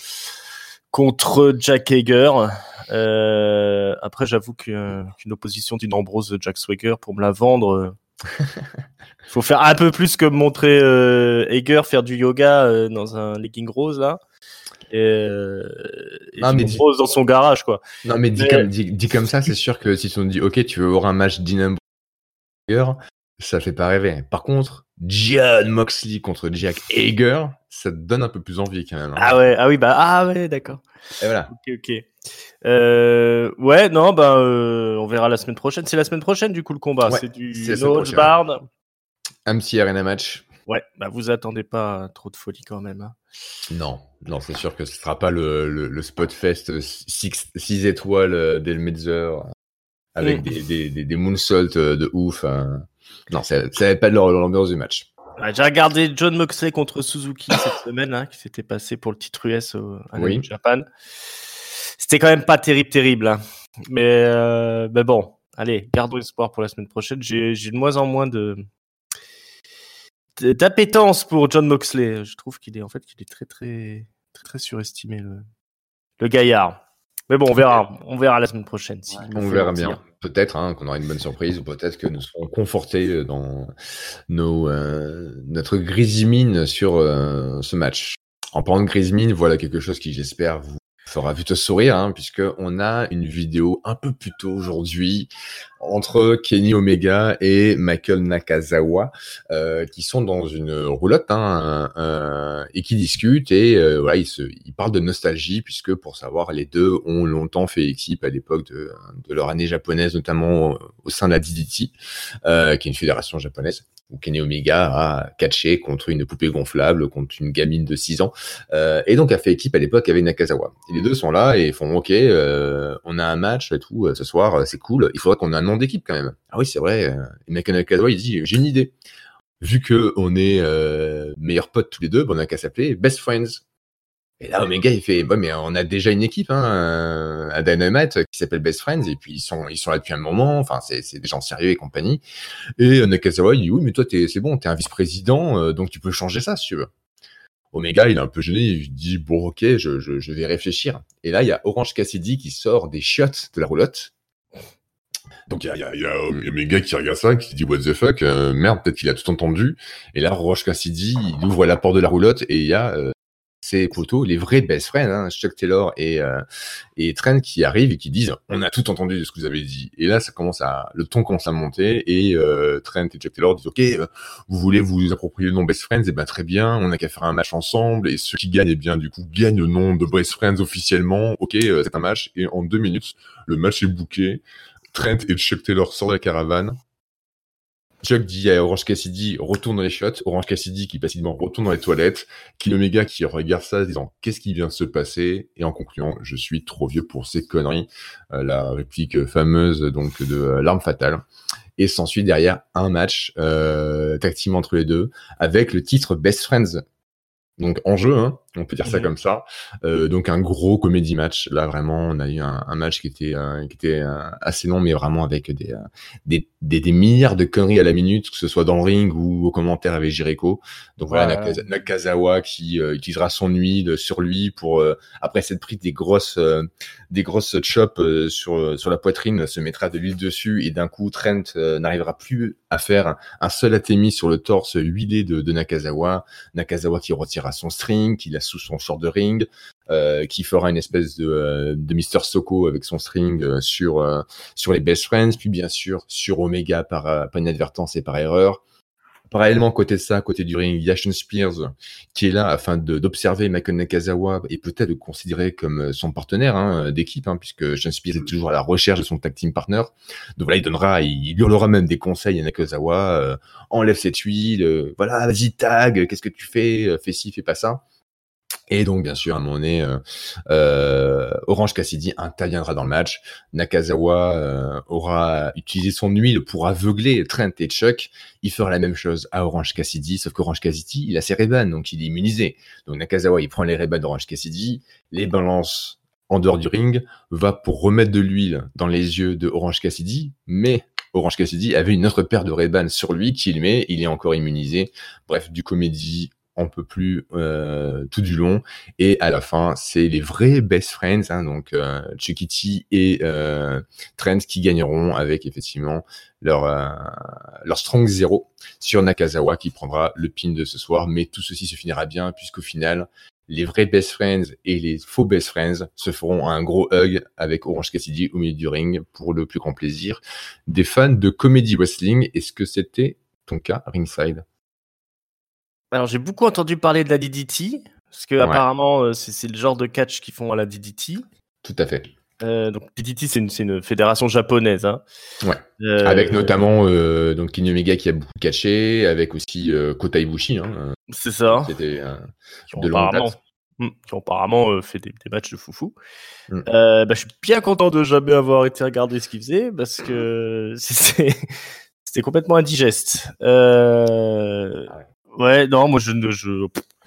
contre Jake Hager. Euh, après, j'avoue qu'une qu'une opposition d'une Ambrose Jack Swagger pour me la vendre, euh, faut faire un peu plus que montrer euh, Hager faire du yoga euh, dans un legging rose là. Et, euh, et non, mais dis... rose dans son garage quoi. Non mais dit, mais... Comme, dit, dit comme ça, c'est sûr que si on dit ok, tu veux avoir un match Dean ça fait pas rêver. Par contre, Jon Moxley contre Jake Hager, ça te donne un peu plus envie quand même. Hein. Ah ouais, ah oui, bah ah ouais, d'accord. Et voilà. Ok, ok. Euh, ouais, non, bah euh, on verra la semaine prochaine. C'est la semaine prochaine du coup le combat. Ouais, c'est du No Bard. M C Arena match. Ouais, bah vous attendez pas trop de folie quand même. Hein. Non, non, c'est sûr que ce sera pas le le, le Spotfest six étoiles dès le Metzer. Avec mmh. des, des, des, des moonsaults de ouf. Hein. Non, ça n'avait pas de l'ambiance du match. Ouais, j'ai regardé Jon Moxley contre Suzuki cette semaine, hein, qui s'était passé pour le titre U S au, à oui. New Japan. C'était quand même pas terrible, terrible. Hein. Mais, euh, mais bon, allez, gardons espoir pour la semaine prochaine. J'ai, j'ai de moins en moins de, d'appétence pour Jon Moxley. Je trouve qu'il est en fait qu'il est très très très très surestimé le, le gaillard. Mais bon, on verra, on verra la semaine prochaine. Si ouais, on verra mentir. bien. Peut-être hein, qu'on aura une bonne surprise ou peut-être que nous serons confortés dans nos euh, notre grise mine sur euh, ce match. En parlant de grise mine, voilà quelque chose qui j'espère vous fera plutôt sourire, hein, puisque on a une vidéo un peu plus tôt aujourd'hui entre Kenny Omega et Michael Nakazawa euh, qui sont dans une roulotte hein, euh, et qui discutent et euh, voilà ils se ils parlent de nostalgie puisque pour savoir les deux ont longtemps fait équipe à l'époque de, de leur année japonaise notamment au, au sein de la D D T euh, qui est une fédération japonaise où Kenny Omega a catché contre une poupée gonflable contre une gamine de six ans euh, et donc a fait équipe à l'époque avec Nakazawa. Et les deux sont là et font ok euh, on a un match et tout euh, ce soir c'est cool, il faudrait qu'on ait un nom d'équipe quand même. Ah oui c'est vrai, euh, et Michael Nakazawa il dit j'ai une idée. Vu que on est euh, meilleurs potes tous les deux, bon, on a qu'à s'appeler Best Friends. Et là Omega il fait ouais mais on a déjà une équipe hein, à Dynamite qui s'appelle Best Friends et puis ils sont ils sont là depuis un moment, enfin c'est c'est des gens sérieux et compagnie. Et Nakazawa il dit oui mais toi t'es c'est bon t'es un vice-président euh, donc tu peux changer ça si tu veux. Omega, il est un peu gêné, il dit bon ok, je, je, je vais réfléchir. Et là, il y a Orange Cassidy qui sort des chiottes de la roulotte. Donc il y a, y, a, y a Omega qui regarde ça, qui dit what the fuck, euh, merde, peut-être qu'il a tout entendu. Et là, Orange Cassidy, il ouvre la porte de la roulotte et il y a euh, ses potos, les vrais best friends, hein, Chuck Taylor et euh, et Trent qui arrivent et qui disent on a tout entendu de ce que vous avez dit. Et là, ça commence à le ton commence à monter et euh, Trent et Chuck Taylor disent ok, euh, vous voulez vous approprier le nom best friends, et ben très bien, on a qu'à faire un match ensemble et ceux qui gagnent, eh bien du coup gagnent le nom de best friends officiellement. Ok, euh, c'est un match et en deux minutes, le match est booké. Trent et Chuck Taylor sortent de la caravane. Chuck dit à Orange Cassidy retourne dans les shots. Orange Cassidy qui passivement retourne dans les toilettes. Kenny Omega qui regarde ça disant qu'est-ce qui vient de se passer et en concluant je suis trop vieux pour ces conneries. Euh, la réplique fameuse donc de euh, l'arme fatale. Et s'ensuit derrière un match euh, tag team entre les deux avec le titre Best Friends. Donc en jeu, hein, on peut dire ça mmh. comme ça. Euh, donc un gros comédie match. Là vraiment, on a eu un, un match qui était euh, qui était euh, assez long, mais vraiment avec des, euh, des des des milliards de conneries à la minute, que ce soit dans le ring ou aux commentaires avec Jericho. Donc voilà, ouais. Nakazawa, Nakazawa qui euh, utilisera son huile sur lui pour euh, après s'être pris des grosses euh, des grosses chops euh, sur sur la poitrine, se mettra de l'huile dessus et d'un coup Trent euh, n'arrivera plus à faire un seul athémie sur le torse huilé de, de Nakazawa. Nakazawa qui retire à son string, qui l'a sous son short de ring, euh, qui fera une espèce de, euh, de Mister Soko avec son string euh, sur euh, sur les Best Friends, puis bien sûr sur Omega par, euh, par inadvertance et par erreur. Parallèlement, côté de ça, côté du ring, il y a Sean Spears qui est là afin de, d'observer Michael Nakazawa et peut-être de le considérer comme son partenaire hein, d'équipe, hein, puisque Sean Spears est toujours à la recherche de son tag team partner. Donc voilà, il donnera, il, il hurlera même des conseils à Nakazawa, euh, enlève cette huile, euh, voilà, vas-y tag, qu'est-ce que tu fais, fais ci, fais pas ça. Et donc, bien sûr, à un moment donné, euh, euh, Orange Cassidy interviendra dans le match. Nakazawa euh, aura utilisé son huile pour aveugler Trent et Chuck. Il fera la même chose à Orange Cassidy, sauf qu'Orange Cassidy, il a ses Ray-Ban, donc il est immunisé. Donc Nakazawa, il prend les Ray-Ban d'Orange Cassidy, les balance en dehors du ring, va pour remettre de l'huile dans les yeux de Orange Cassidy, mais Orange Cassidy avait une autre paire de Ray-Ban sur lui qu'il met, il est encore immunisé. Bref, du comédie on peut plus euh, tout du long et à la fin c'est les vrais best friends hein, donc euh, Chucky T et euh, Trent qui gagneront avec effectivement leur euh, leur strong zero sur Nakazawa qui prendra le pin de ce soir, mais tout ceci se finira bien puisqu'au final les vrais best friends et les faux best friends se feront un gros hug avec Orange Cassidy au milieu du ring pour le plus grand plaisir des fans de comedy wrestling. Est-ce que c'était ton cas ringside? Alors, j'ai beaucoup entendu parler de la D D T, parce que ouais. apparemment, euh, c'est, c'est le genre de catch qu'ils font à la D D T. Tout à fait. Euh, donc, D D T, c'est une, c'est une fédération japonaise. Hein. Ouais. Euh, avec notamment euh, donc Kenny Omega qui a beaucoup catché, avec aussi euh, Kota Ibushi. Hein. C'est ça. C'était euh, qui de longue date. Mmh, qui ont apparemment euh, fait des, des matchs de foufou. Mmh. Euh, bah, je suis bien content de jamais avoir été regarder ce qu'ils faisaient, parce que c'est, c'était complètement indigeste. Euh... Ah ouais. Ouais, non, moi je ne. Je...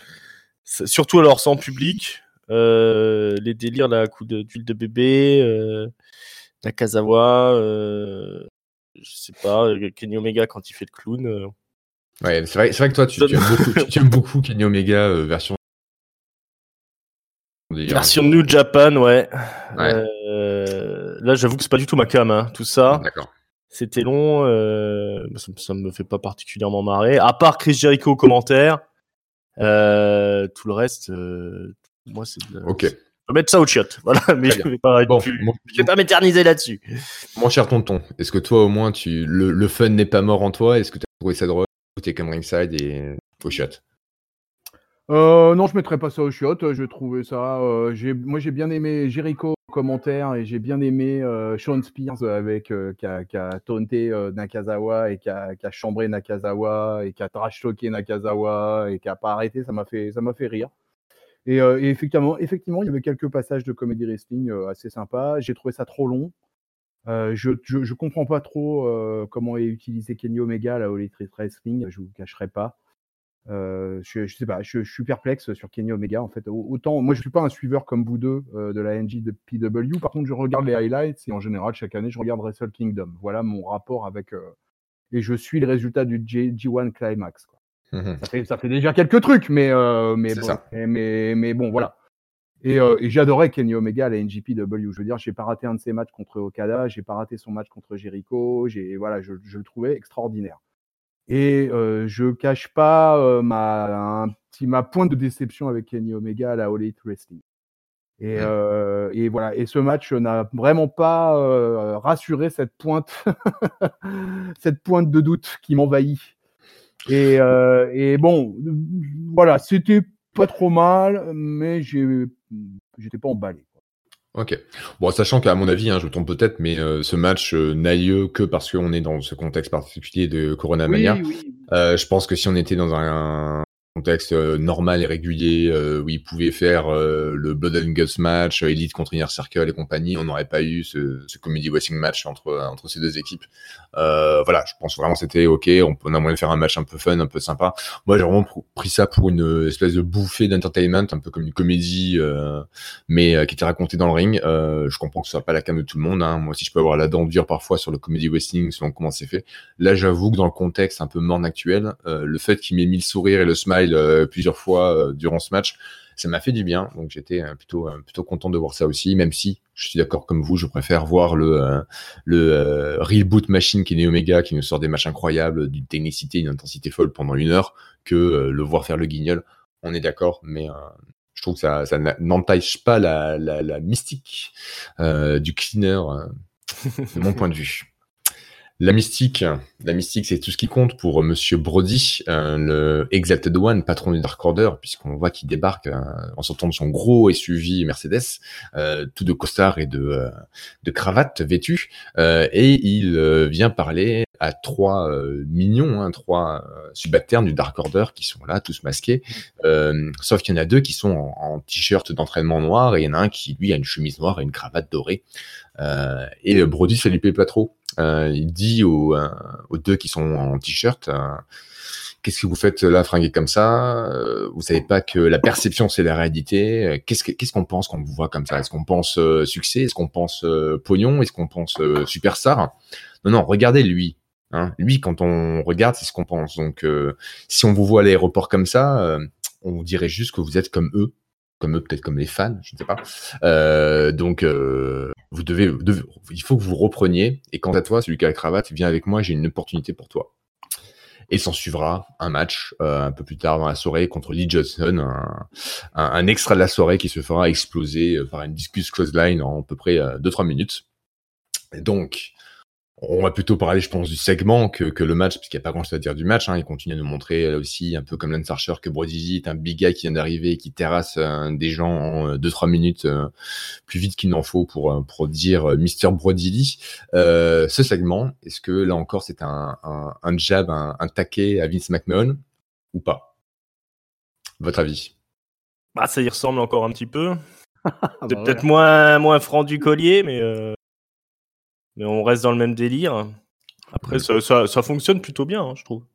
Surtout alors sans public, euh, les délires là, à coup de, d'huile de bébé, euh, Nakazawa, euh, je sais pas, Kenny Omega quand il fait le clown. Euh... Ouais, c'est vrai, c'est vrai que toi, tu, tu, aimes, beaucoup, tu, tu aimes beaucoup Kenny Omega euh, version. Version New Japan, ouais. ouais. Euh, là, j'avoue que c'est pas du tout ma cam, hein, tout ça. D'accord. C'était long, euh, ça, ça me fait pas particulièrement marrer. À part Chris Jericho au commentaire, euh, tout le reste, euh, moi, c'est de... Ok. Je vais mettre ça au chiottes, voilà, mais je vais pas, bon, plus... mon... je vais pas m'éterniser là-dessus. Mon cher tonton, est-ce que toi, au moins, tu le, le fun n'est pas mort en toi? Est-ce que tu as trouvé ça drôle? Ou t'es comme ringside et au chiottes? Euh, non, je mettrais pas ça au chiottes. Je trouvais ça. Euh, j'ai, moi, j'ai bien aimé Jericho au commentaire et j'ai bien aimé euh, Sean Spears avec euh, qui a, qui a taunté euh, Nakazawa et qui a, qui a chambré Nakazawa et qui a trash talké Nakazawa et qui a pas arrêté. Ça m'a fait, ça m'a fait rire. Et, euh, et effectivement, effectivement, il y avait quelques passages de comedy wrestling euh, assez sympas. J'ai trouvé ça trop long. Euh, je, je, je comprends pas trop euh, comment est utilisé Kenny Omega là au Elite Wrestling. Je vous cacherai pas. Euh, je, je sais pas, je, je suis perplexe sur Kenny Omega en fait. Autant, moi je suis pas un suiveur comme vous deux euh, de la N J de P W. Par contre, je regarde les highlights et en général chaque année je regarde Wrestle Kingdom. Voilà mon rapport avec euh, et je suis le résultat du G, G1 Climax. Quoi. Mm-hmm. Ça fait ça fait déjà quelques trucs, mais euh, mais, bon, mais, mais mais bon voilà. Et, euh, et j'adorais Kenny Omega à la N J P W. Je veux dire, j'ai pas raté un de ses matchs contre Okada, j'ai pas raté son match contre Jericho. J'ai voilà, je, je le trouvais extraordinaire. Et euh, je cache pas euh, ma un petit ma pointe de déception avec Kenny Omega à la All Elite Wrestling. Et, euh, et voilà. Et ce match n'a vraiment pas euh, rassuré cette pointe, cette pointe de doute qui m'envahit. Et, euh, et bon, voilà, c'était pas trop mal, mais j'ai, j'étais pas emballé. Ok. Bon, sachant qu'à mon avis, hein, je me trompe peut-être, mais euh, ce match euh, n'a lieu que parce qu'on est dans ce contexte particulier de Corona Mania. Oui, oui. Euh, je pense que si on était dans un, un contexte euh, normal et régulier, euh, où ils pouvaient faire euh, le Blood and Guts match, euh, Elite contre Inner Circle et compagnie, on n'aurait pas eu ce, ce comedy wrestling match entre entre ces deux équipes. Euh, voilà, je pense vraiment que c'était ok. On, on a moyen de faire un match un peu fun, un peu sympa. Moi, j'ai vraiment pr- pris ça pour une espèce de bouffée d'entertainment, un peu comme une comédie, euh, mais euh, qui était racontée dans le ring. Euh, je comprends que ce soit pas la cam de tout le monde. Hein. Moi aussi, je peux avoir la dent dure parfois sur le comedy wrestling selon comment c'est fait. Là, j'avoue que dans le contexte un peu morne actuel, euh, le fait qu'il m'ait mis le sourire et le smile euh, plusieurs fois euh, durant ce match, ça m'a fait du bien. Donc j'étais euh, plutôt euh, plutôt content de voir ça aussi, même si je suis d'accord comme vous, je préfère voir le euh, le euh, Real Boot Machine Kenny Omega qui nous sort des matchs incroyables, d'une technicité, une intensité folle pendant une heure, que euh, le voir faire le guignol. On est d'accord, mais euh, je trouve que ça, ça n'entache pas la, la, la mystique euh, du cleaner euh, de mon point de vue. La mystique, la mystique, c'est tout ce qui compte pour Monsieur Brody, euh, le Exalted One, patron du Dark Order, puisqu'on voit qu'il débarque euh, en sortant de son gros S U V Mercedes, euh, tout de costard et de, euh, de cravate vêtue, euh, et il euh, vient parler à trois euh, mignons, hein, trois euh, subalternes du Dark Order qui sont là, tous masqués, euh, sauf qu'il y en a deux qui sont en, en t-shirt d'entraînement noir, et il y en a un qui, lui, a une chemise noire et une cravate dorée. Euh, et Brody, ça lui plaît pas trop. Euh, il dit aux, euh, aux deux qui sont en t-shirt, euh, qu'est-ce que vous faites là, fringués comme ça? euh, Vous savez pas que la perception c'est la réalité? Qu'est-ce que, qu'est-ce qu'on pense quand on vous voit comme ça? Est-ce qu'on pense euh, succès? Est-ce qu'on pense euh, pognon? Est-ce qu'on pense euh, superstar? Non, non, regardez lui. Hein. Lui, quand on regarde, c'est ce qu'on pense. Donc, euh, si on vous voit à l'aéroport comme ça, euh, on vous dirait juste que vous êtes comme eux. Comme eux, peut-être comme les fans, je ne sais pas. Euh, donc, euh, vous devez, vous devez, il faut que vous repreniez. Et quant à toi, celui qui a la cravate, viens avec moi, j'ai une opportunité pour toi. Et s'en suivra un match euh, un peu plus tard dans la soirée contre Lee Johnson, un, un, un extra de la soirée qui se fera exploser par une discus clothesline en à peu près euh, deux trois minutes. Et donc, on va plutôt parler, je pense, du segment que, que le match, puisqu'il n'y a pas grand-chose à dire du match. Hein. Il continue à nous montrer là aussi, un peu comme Lance Archer, que Brody est un big guy qui vient d'arriver et qui terrasse euh, des gens en deux trois minutes euh, plus vite qu'il n'en faut pour, pour dire euh, mister Brody Lee. Euh, ce segment, est-ce que là encore c'est un, un, un jab, un, un taquet à Vince McMahon ou pas? Votre avis? Bah, ça y ressemble encore un petit peu. bah c'est peut-être ouais. moins, moins franc du collier, mais... Euh... Mais on reste dans le même délire. Après, ça, ça, ça fonctionne plutôt bien, hein, je trouve.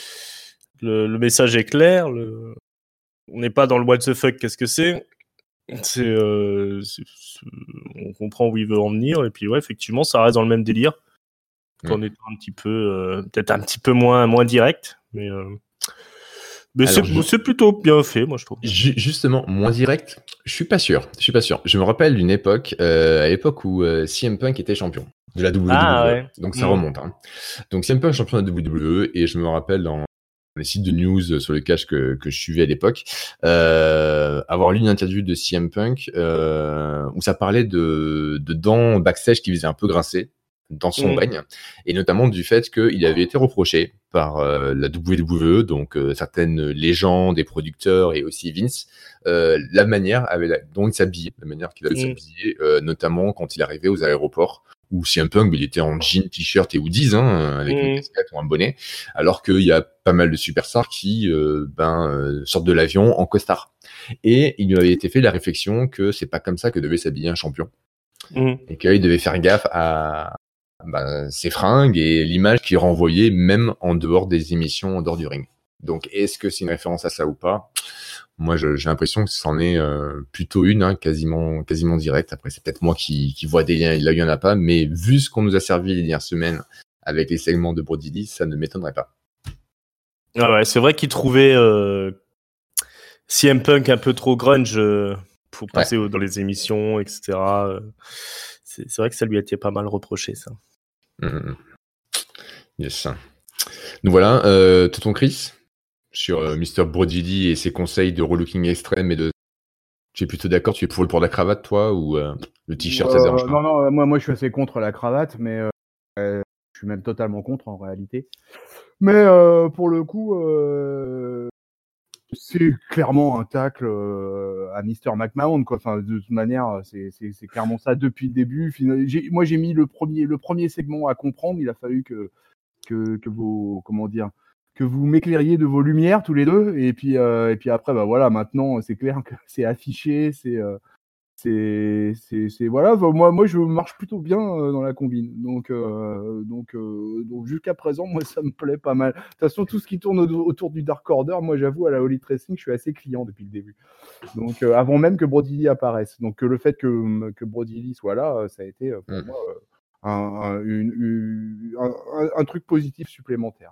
Le, le message est clair. Le... On n'est pas dans le what the fuck, qu'est-ce que c'est, c'est, euh, c'est, c'est On comprend où il veut en venir. Et puis, ouais, effectivement, ça reste dans le même délire. en étant un petit peu, euh, peut-être un petit peu moins, moins direct, mais, euh, mais c'est, je... c'est plutôt bien fait, moi je trouve. Justement, moins direct, je suis pas sûr. Je suis pas sûr. Je me rappelle d'une époque, euh, à l'époque où euh, C M Punk était champion de la W W E. Ah, ouais. Donc ça mmh. remonte. Hein. Donc C M Punk champion de la W W E, et je me rappelle dans les sites de news sur le cache que, que je suivais à l'époque, euh, avoir lu une interview de C M Punk euh, où ça parlait de, de dents backstage qui faisaient un peu grincer dans son mmh. règne, et notamment du fait qu'il avait été reproché par euh, la W W E, donc euh, certaines légendes, des producteurs et aussi Vince, euh, la manière avec la, dont il s'habillait, la manière qu'il allait mmh. s'habiller, euh, notamment quand il arrivait aux aéroports, où C M Punk, il était en jean, t-shirt et hoodies, hein, avec mmh. une casquette ou un bonnet, alors qu'il y a pas mal de superstars qui euh, ben, euh, sortent de l'avion en costard. Et il lui avait été fait la réflexion que c'est pas comme ça que devait s'habiller un champion, mmh. et qu'il devait faire gaffe à ben, ses fringues et l'image qu'il renvoyait même en dehors des émissions, en dehors du ring. Donc, est-ce que c'est une référence à ça ou pas ? Moi, je, j'ai l'impression que c'en est euh, plutôt une, hein, quasiment, quasiment directe. Après, c'est peut-être moi qui, qui vois des liens, là il y en a pas, mais vu ce qu'on nous a servi les dernières semaines avec les segments de Brody Lee, ça ne m'étonnerait pas. Ah ouais, c'est vrai qu'il trouvait euh, C M Punk un peu trop grunge euh, pour passer ouais. dans les émissions, et cetera. C'est, c'est vrai que ça lui a été pas mal reproché, ça. Mmh. Yes. Donc voilà, euh, tonton Chris, sur euh, mister Brody Lee et ses conseils de relooking extrême et de... Tu es plutôt d'accord, tu es pour le port de la cravate, toi, ou euh, le t-shirt, euh, ça dérange pas ? Non, non, moi, moi je suis assez contre la cravate, mais euh, je suis même totalement contre en réalité. Mais euh, pour le coup, euh, c'est clairement un tacle euh, à mister McMahon, quoi. Enfin, de toute manière, c'est, c'est, c'est clairement ça depuis le début. J'ai, moi, j'ai mis le premier, le premier segment à comprendre. Il a fallu que, que, que vos, comment dire, que vous m'éclairiez de vos lumières tous les deux. Et puis, euh, et puis après, bah voilà, maintenant, c'est clair que c'est affiché, c'est, euh, c'est, c'est, c'est voilà. Enfin, moi, moi, je marche plutôt bien euh, dans la combine. Donc, euh, donc, euh, donc, jusqu'à présent, moi, ça me plaît pas mal. De toute façon, tout ce qui tourne au- autour du Dark Order, moi, j'avoue, à la Elite Wrestling, je suis assez client depuis le début. Donc, euh, avant même que Brody Lee apparaisse. Donc, euh, le fait que que Brody Lee soit là, euh, ça a été euh, pour mmh. moi euh, un, un, une, une, un, un truc positif supplémentaire.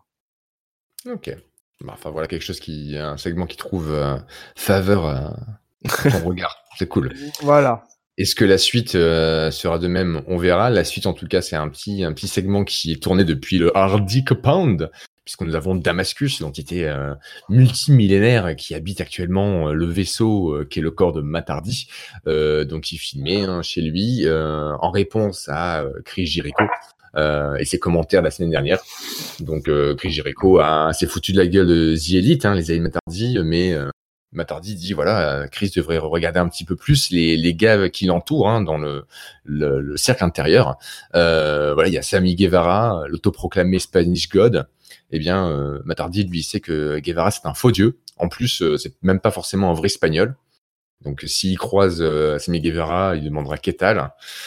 Ok. Bah, enfin voilà quelque chose qui, un segment qui trouve euh, faveur à ton regard. C'est cool. Voilà. Est-ce que la suite euh, sera de même ? On verra. La suite, en tout cas, c'est un petit, un petit segment qui est tourné depuis le Hardy Compound, puisque nous avons Damascus, l'entité euh, multimillénaire qui habite actuellement euh, le vaisseau euh, qui est le corps de Matt Hardy, euh, donc il filmait hein, chez lui euh, en réponse à euh, Chris Jericho. Euh, et ses commentaires la semaine dernière. Donc euh, Chris Jericho a, s'est foutu de la gueule de The Elite, hein, les amis Matt Hardy, mais euh, Matt Hardy dit voilà, Chris devrait regarder un petit peu plus les, les gars qui l'entourent hein, dans le, le, le cercle intérieur. Euh, voilà, il y a Sammy Guevara, l'autoproclamé Spanish God. Eh bien, euh, Matt Hardy lui sait que Guevara c'est un faux dieu. En plus, euh, c'est même pas forcément un vrai espagnol. Donc, s'il croise euh, Sammy Guevara, il demandera qu'est tal.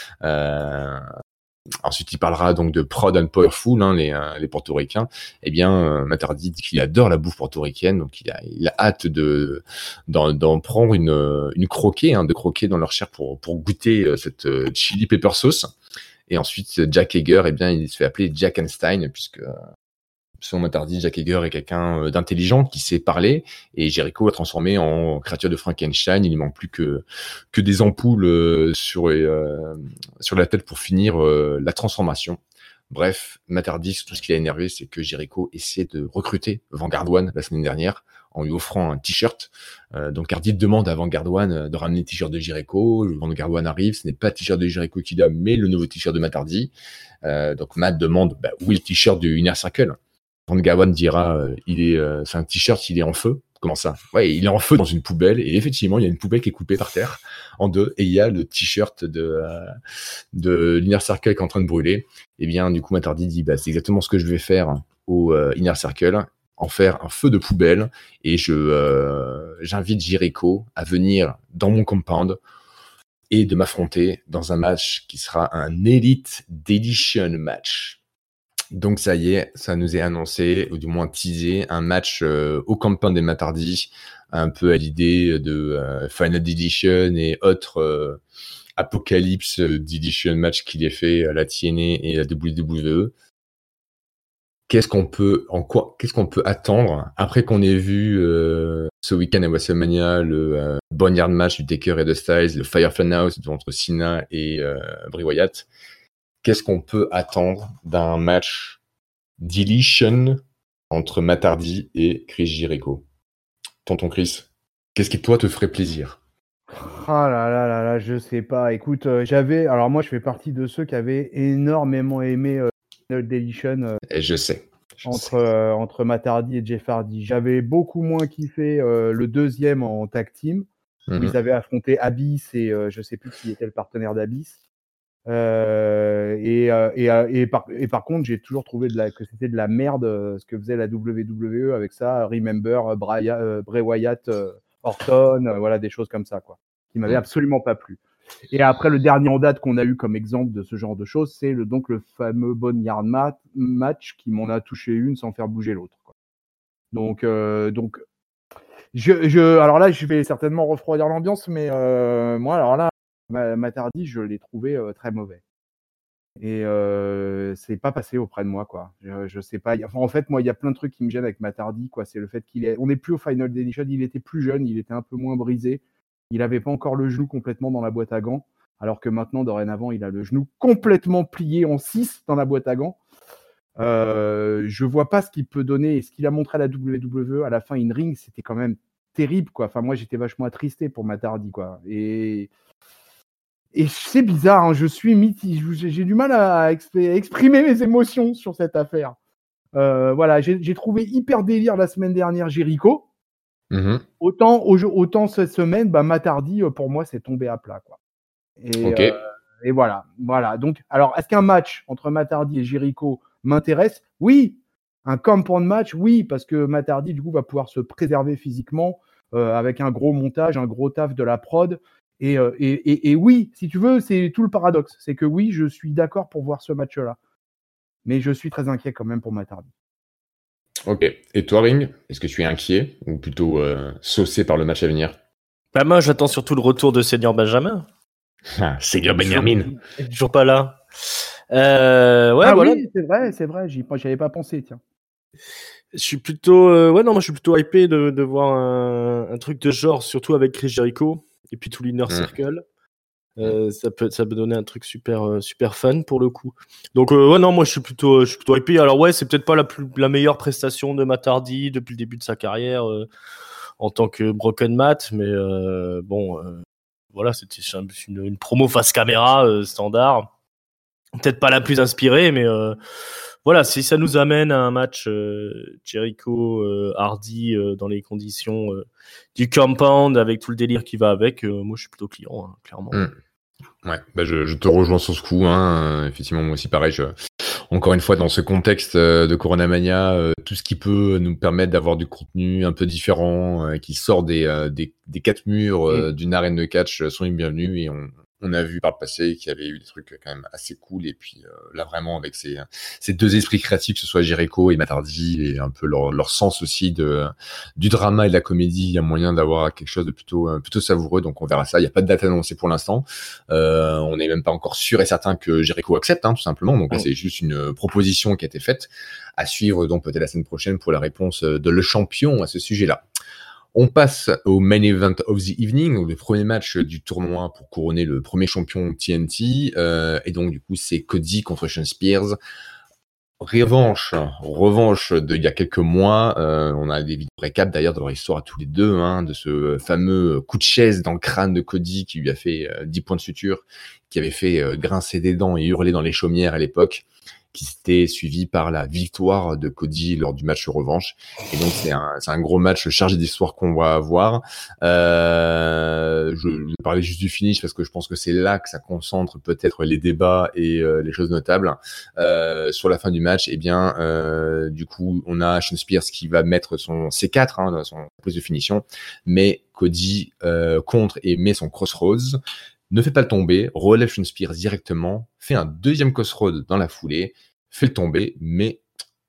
Euh, Ensuite, il parlera donc de Proud and Powerful, hein, les, euh, les portoricains. Eh bien, euh, Matt Hardy dit qu'il adore la bouffe portoricaine, donc il a, il a hâte de, d'en, d'en prendre une, une croquée, hein, de croquer dans leur chair pour, pour goûter euh, cette euh, chili pepper sauce. Et ensuite, Jack Hager, eh bien, il se fait appeler Jack Einstein, puisque, euh, selon Matt Hardy, Jack Hager est quelqu'un euh, d'intelligent qui sait parler, et Jericho l'a transformé en créature de Frankenstein. Il ne manque plus que, que des ampoules euh, sur, euh, sur la tête pour finir euh, la transformation. Bref, Matt Hardy, tout ce qui l'a énervé, c'est que Jericho essaie de recruter Vanguard One la semaine dernière en lui offrant un t-shirt. Euh, donc Hardy demande à Vanguard One de ramener le t-shirt de Jericho. Vanguard One arrive, ce n'est pas le t-shirt de Jericho qu'il a, mais le nouveau t-shirt de Matt Hardy. Euh, donc Matt demande bah, où est le t-shirt du Inner Circle. Vanguard One dira euh, il est, euh, c'est un t-shirt, il est en feu. Comment ça ? Ouais, il est en feu dans une poubelle, et effectivement, il y a une poubelle qui est coupée par terre en deux, et il y a le t-shirt de, euh, de l'Inner Circle qui est en train de brûler. Et bien, du coup, Matt Hardy dit, bah, c'est exactement ce que je vais faire au euh, Inner Circle, en faire un feu de poubelle, et je, euh, j'invite Jericho à venir dans mon compound et de m'affronter dans un match qui sera un Elite Edition match. Donc ça y est, ça nous est annoncé, ou du moins teasé, un match euh, au compound des Matt Hardy, un peu à l'idée de euh, Final Edition et autres euh, Apocalypse d'Edition match qu'il ait fait à la T N A et à la W W E. qu'est-ce qu'on peut, en quoi, qu'est-ce qu'on peut attendre après qu'on ait vu euh, ce week-end à WrestleMania le euh, Boneyard match du Taker et de Styles, le Firefly House entre Cena et euh, Bray Wyatt. Qu'est-ce qu'on peut attendre d'un match Deletion entre Matt Hardy et Chris Jericho? Tonton Chris, qu'est-ce qui toi te ferait plaisir? Ah là là là là, je sais pas. Écoute, euh, j'avais, alors moi je fais partie de ceux qui avaient énormément aimé euh, Deletion euh, Et je sais. Je entre sais. euh, entre Matt Hardy et Jeff Hardy. J'avais beaucoup moins kiffé euh, le deuxième en tag team où Mhm. ils avaient affronté Abyss et euh, je sais plus qui était le partenaire d'Abyss. Euh, et, euh, et, euh, et, par, et par contre, j'ai toujours trouvé de la, que c'était de la merde euh, ce que faisait la W W E avec ça. Remember, euh, Bray, euh, Bray Wyatt, euh, Orton, euh, voilà des choses comme ça, quoi, qui m'avaient Mhm. absolument pas plu. Et après, le dernier en date qu'on a eu comme exemple de ce genre de choses, c'est le, donc le fameux Boneyard mat- match qui m'en a touché une sans faire bouger l'autre, quoi. Donc, euh, donc je, je, alors là, je vais certainement refroidir l'ambiance, mais euh, moi, alors là, Matt Hardy, je l'ai trouvé euh, très mauvais. Et euh, c'est pas passé auprès de moi, quoi. Je, je sais pas. Enfin, en fait, moi, il y a plein de trucs qui me gênent avec Matt Hardy, quoi. C'est le fait qu'il est. On n'est plus au Final Deletion. Il était plus jeune, il était un peu moins brisé. Il avait pas encore le genou complètement dans la boîte à gants, alors que maintenant, dorénavant, il a le genou complètement plié en six dans la boîte à gants. Euh, je vois pas ce qu'il peut donner et ce qu'il a montré à la W W E à la fin in ring, c'était quand même terrible, quoi. Enfin, moi, j'étais vachement attristé pour Matt Hardy, quoi. Et Et c'est bizarre, hein, je suis mitigé, j'ai, j'ai du mal à, exp- à exprimer mes émotions sur cette affaire. Euh, voilà, j'ai, j'ai trouvé hyper délire la semaine dernière Jericho. Mhm. Autant, au- autant cette semaine, bah, Matt Hardy, euh, pour moi, c'est tombé à plat, quoi. Et, Ok. euh, et voilà, voilà. Donc, alors, est-ce qu'un match entre Matt Hardy et Jericho m'intéresse? Oui. Un compound match, oui, parce que Matt Hardy, du coup, va pouvoir se préserver physiquement euh, avec un gros montage, un gros taf de la prod. Et, euh, et, et, et oui, si tu veux, c'est tout le paradoxe. C'est que oui, je suis d'accord pour voir ce match-là. Mais je suis très inquiet quand même pour Matt Hardy. Ok. Et toi, Ring, est-ce que tu es inquiet ou plutôt euh, saucé par le match à venir? Bah moi, j'attends surtout le retour de Senior Benjamin. Ah, Seigneur Benjamin. Il est toujours pas là. Euh, ouais, ah voilà. oui, c'est vrai, c'est vrai, j'y, j'y avais pas pensé, tiens. Je suis plutôt, euh, ouais, non, moi, je suis plutôt hypé de, de voir un, un truc de ce genre, surtout avec Chris Jericho et puis tout l'Inner Mm. Circle. Euh, ça peut, ça peut donner un truc super, euh, super fun pour le coup. Donc, euh, ouais, non, moi, je suis plutôt, je suis plutôt hypé. Alors, ouais, c'est peut-être pas la plus, la meilleure prestation de Matt Hardy depuis le début de sa carrière euh, en tant que Broken Matt, mais euh, bon, euh, voilà, c'était une, une promo face caméra euh, standard. Peut-être pas la plus inspirée, mais euh, voilà, si ça nous amène à un match euh, Jericho euh, Hardy euh, dans les conditions euh, du compound avec tout le délire qui va avec, euh, moi je suis plutôt client, hein, clairement. Mm. Ouais, bah je, je te rejoins sur ce coup, hein. Euh, effectivement, moi aussi, pareil. Je... Encore une fois, dans ce contexte euh, de Coronamania, euh, tout ce qui peut nous permettre d'avoir du contenu un peu différent, euh, qui sort des, euh, des, des quatre murs euh, d'une arène de catch, euh, sont les bienvenus. Et on, on a vu par le passé qu'il y avait eu des trucs quand même assez cool. Et puis euh, là, vraiment, avec ces, ces deux esprits créatifs, que ce soit Jericho et Matt Hardy, et un peu leur, leur sens aussi de, du drama et de la comédie, il y a moyen d'avoir quelque chose de plutôt, euh, plutôt savoureux. Donc on verra ça. Il n'y a pas de date annoncée pour l'instant. Euh, on n'est même pas encore sûr et certain que Jericho accepte, hein, tout simplement. Donc là, c'est juste une proposition qui a été faite à suivre, donc peut-être la semaine prochaine pour la réponse de le champion à ce sujet-là. On passe au main event of the evening, le premier match du tournoi pour couronner le premier champion T N T. Euh, et donc, du coup, c'est Cody contre Sean Spears. Revanche, revanche d'il y a quelques mois. Euh, on a des vidéos récap d'ailleurs de leur histoire à tous les deux, hein, de ce fameux coup de chaise dans le crâne de Cody qui lui a fait euh, dix points de suture, qui avait fait euh, grincer des dents et hurler dans les chaumières à l'époque, qui s'était suivi par la victoire de Cody lors du match revanche. Et donc c'est un, c'est un gros match chargé d'histoire qu'on va avoir. Euh, je, je vais parler juste du finish parce que je pense que c'est là que ça concentre peut-être les débats et euh, les choses notables. Euh, sur la fin du match, eh bien, euh, du coup, on a Sean Spears qui va mettre son C quatre, hein, son prise de finition, mais Cody euh, contre et met son crossroads. Ne fait pas le tomber, relève Sean Spears directement, fait un deuxième crossroad dans la foulée, fait le tomber, mais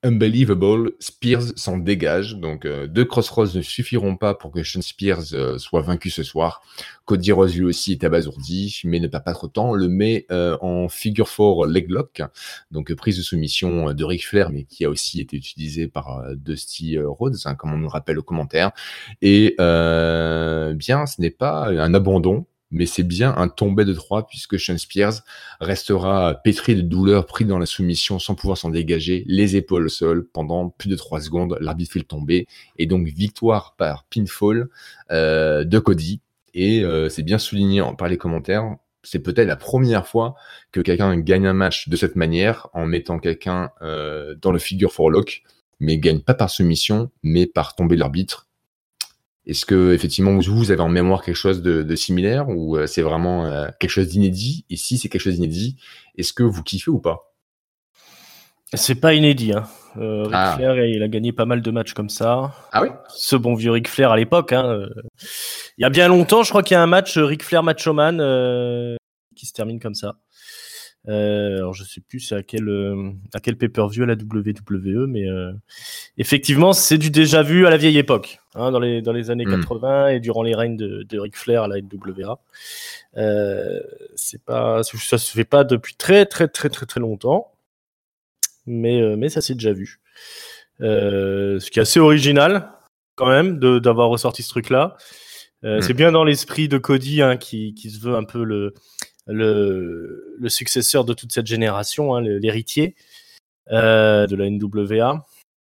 unbelievable, Spears s'en dégage. Donc, euh, deux Crossroads ne suffiront pas pour que Sean Spears euh, soit vaincu ce soir. Cody Rhodes, lui aussi, est abasourdi, mais ne perd pas trop de temps. Le met euh, en figure four leg lock, donc euh, prise de soumission de Ric Flair, mais qui a aussi été utilisée par euh, Dusty Rhodes, hein, comme on nous rappelle au commentaire. Et euh, bien, ce n'est pas un abandon, mais c'est bien un tombé de trois, puisque Sean Spears restera pétri de douleur, pris dans la soumission sans pouvoir s'en dégager, les épaules au sol pendant plus de trois secondes. L'arbitre fait le tomber, et donc victoire par pinfall euh, de Cody. Et euh, c'est bien souligné par les commentaires, c'est peut-être la première fois que quelqu'un gagne un match de cette manière, en mettant quelqu'un euh, dans le figure four lock, mais gagne pas par soumission, mais par tomber de l'arbitre. Est-ce que effectivement vous avez en mémoire quelque chose de, de similaire, ou euh, c'est vraiment euh, quelque chose d'inédit? Et si c'est quelque chose d'inédit, est-ce que vous kiffez ou pas? C'est pas inédit, hein. Euh, Ric Ah. Flair, il a gagné pas mal de matchs comme ça. Ah oui? Ce bon vieux Ric Flair à l'époque, hein. euh, Il y a bien longtemps, je crois qu'il y a un match euh, Ric Flair Macho Man euh, qui se termine comme ça. Euh, alors je sais plus c'est à quel euh, à quel pay-per-view à la W W E, mais euh, effectivement c'est du déjà vu à la vieille époque, hein, dans les dans les années Mm. quatre-vingts et durant les règnes de, de Ric Flair à la N W A. Euh, c'est pas ça se fait pas depuis très très très très très longtemps, mais euh, mais ça s'est déjà vu. Euh, ce qui est assez original quand même de d'avoir ressorti ce truc-là. Euh, Mm. C'est bien dans l'esprit de Cody, hein, qui qui se veut un peu le le, le successeur de toute cette génération, hein, l'héritier euh, de la N W A.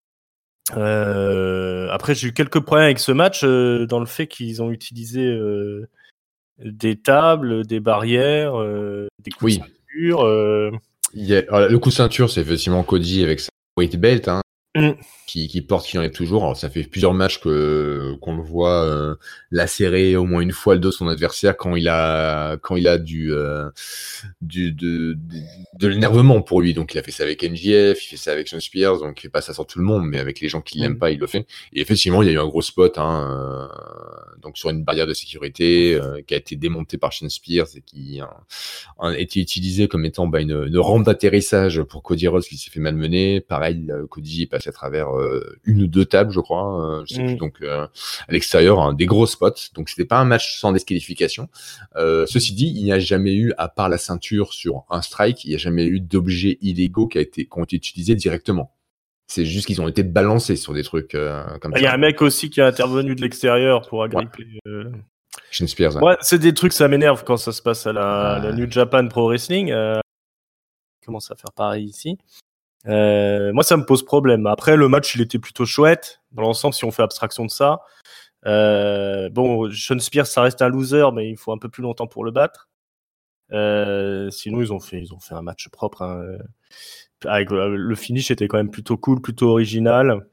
Euh, après, j'ai eu quelques problèmes avec ce match euh, dans le fait qu'ils ont utilisé euh, des tables, des barrières, euh, des coups Oui. de ceinture. Euh... Il y a, alors, le coup de ceinture, c'est effectivement Cody avec sa weight belt, hein, Mm. qui, qui porte, qui enlève toujours. Alors, ça fait plusieurs matchs que qu'on le voit euh, lacérer au moins une fois le dos de son adversaire quand il a quand il a du euh, du de, de de l'énervement pour lui. Donc, il a fait ça avec M J F, il fait ça avec Sean Spears, donc il fait pas ça sur tout le monde, mais avec les gens qui l'aiment Mm. pas, il le fait. Et effectivement, il y a eu un gros spot, hein, euh, donc sur une barrière de sécurité euh, qui a été démontée par Sean Spears et qui euh, a été utilisé comme étant bah, une, une rampe d'atterrissage pour Cody Rhodes qui s'est fait malmener. Pareil, euh, Cody est passé à travers euh, une ou deux tables, je crois, euh, je sais Mm. plus. Donc euh, à l'extérieur, hein, des gros spots. Donc c'était pas un match sans disqualification. Euh, ceci dit, il n'y a jamais eu, à part la ceinture sur un strike, il n'y a jamais eu d'objets illégaux qui a été qui ont été utilisés directement. C'est juste qu'ils ont été balancés sur des trucs euh, comme Il y ça. a un mec aussi qui a intervenu de l'extérieur pour agripper. Euh... Sean Spears. hein. Ouais, c'est des trucs, ça m'énerve quand ça se passe à la, Ah. la New Japan Pro Wrestling. Euh... Commence à faire pareil ici. Euh, moi, ça me pose problème. Après, le match, il était plutôt chouette. Dans l'ensemble, si on fait abstraction de ça. Euh, bon, Sean Spears, ça reste un loser, mais il faut un peu plus longtemps pour le battre. Euh, sinon, ils ont fait, ils ont fait un match propre. Hein. Avec, euh, le finish était quand même plutôt cool, plutôt original.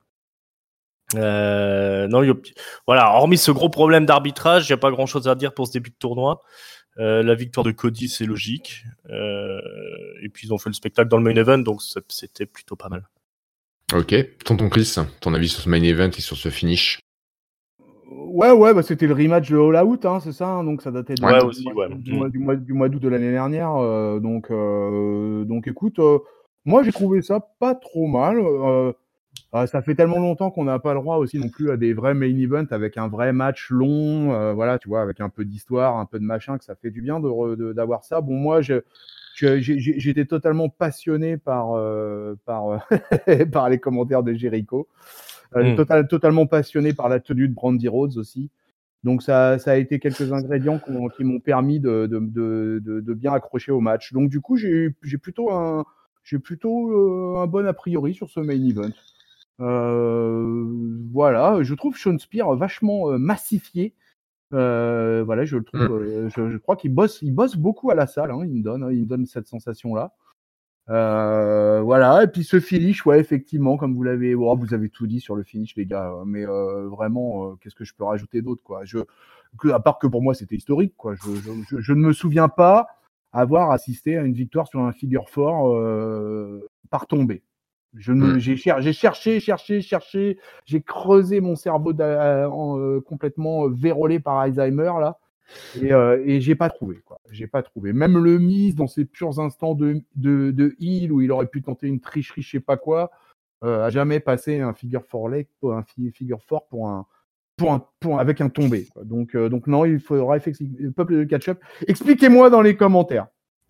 Euh, non, y a, voilà. Hormis ce gros problème d'arbitrage, il n'y a pas grand-chose à dire pour ce début de tournoi. Euh, la victoire de Cody, c'est logique. Euh, et puis ils ont fait le spectacle dans le main event, donc c'était plutôt pas mal. Ok. Tonton Chris, ton avis sur ce main event et sur ce finish? Ouais, ouais, bah c'était le rematch de All Out, hein, c'est ça, hein, donc ça datait de, Ouais, du, aussi, mois, ouais. du, mois, du, mois, du mois d'août de l'année dernière. Euh, donc, euh, donc, écoute, euh, moi j'ai trouvé ça pas trop mal. Euh, euh, ça fait tellement longtemps qu'on n'a pas le droit aussi non plus à des vrais main events avec un vrai match long, euh, voilà, tu vois, avec un peu d'histoire, un peu de machin, que ça fait du bien de, de, d'avoir ça. Bon, moi, je, je, j'ai, j'étais totalement passionné par, euh, par, par les commentaires de Jericho. Euh, mm. total, totalement passionné par la tenue de Brandy Rhodes aussi. Donc ça, ça a été quelques ingrédients qui m'ont permis de, de, de, de, de bien accrocher au match. Donc du coup, j'ai, j'ai plutôt, un, j'ai plutôt euh, un bon a priori sur ce main event. Euh, voilà, je trouve Sean Spears vachement euh, massifié. Euh, voilà, je le trouve. Mm. Euh, je, je crois qu'il bosse, il bosse beaucoup à la salle. Hein, il me donne, hein, il me donne cette sensation-là. Euh, voilà, et puis ce finish, ouais, effectivement, comme vous l'avez, oh, vous avez tout dit sur le finish, les gars, mais euh, vraiment, euh, qu'est-ce que je peux rajouter d'autre, quoi? Je, que, à part que pour moi, c'était historique, quoi. Je, je, je, je ne me souviens pas avoir assisté à une victoire sur un figure four euh, par tombée. Je me, mmh. j'ai, cher, j'ai cherché, cherché, cherché, j'ai creusé mon cerveau en, euh, complètement vérolé par Alzheimer là. Et, euh, et j'ai pas trouvé, quoi. J'ai pas trouvé. Même le Miz, dans ses purs instants de, de, de heal, où il aurait pu tenter une tricherie, je sais pas quoi, euh, a jamais passé un figure four leg, un figure four pour un, pour un, pour, avec un tombé. Quoi. Donc, euh, donc non, il faudra effectivement le peuple de catch-up. Expliquez-moi dans les commentaires.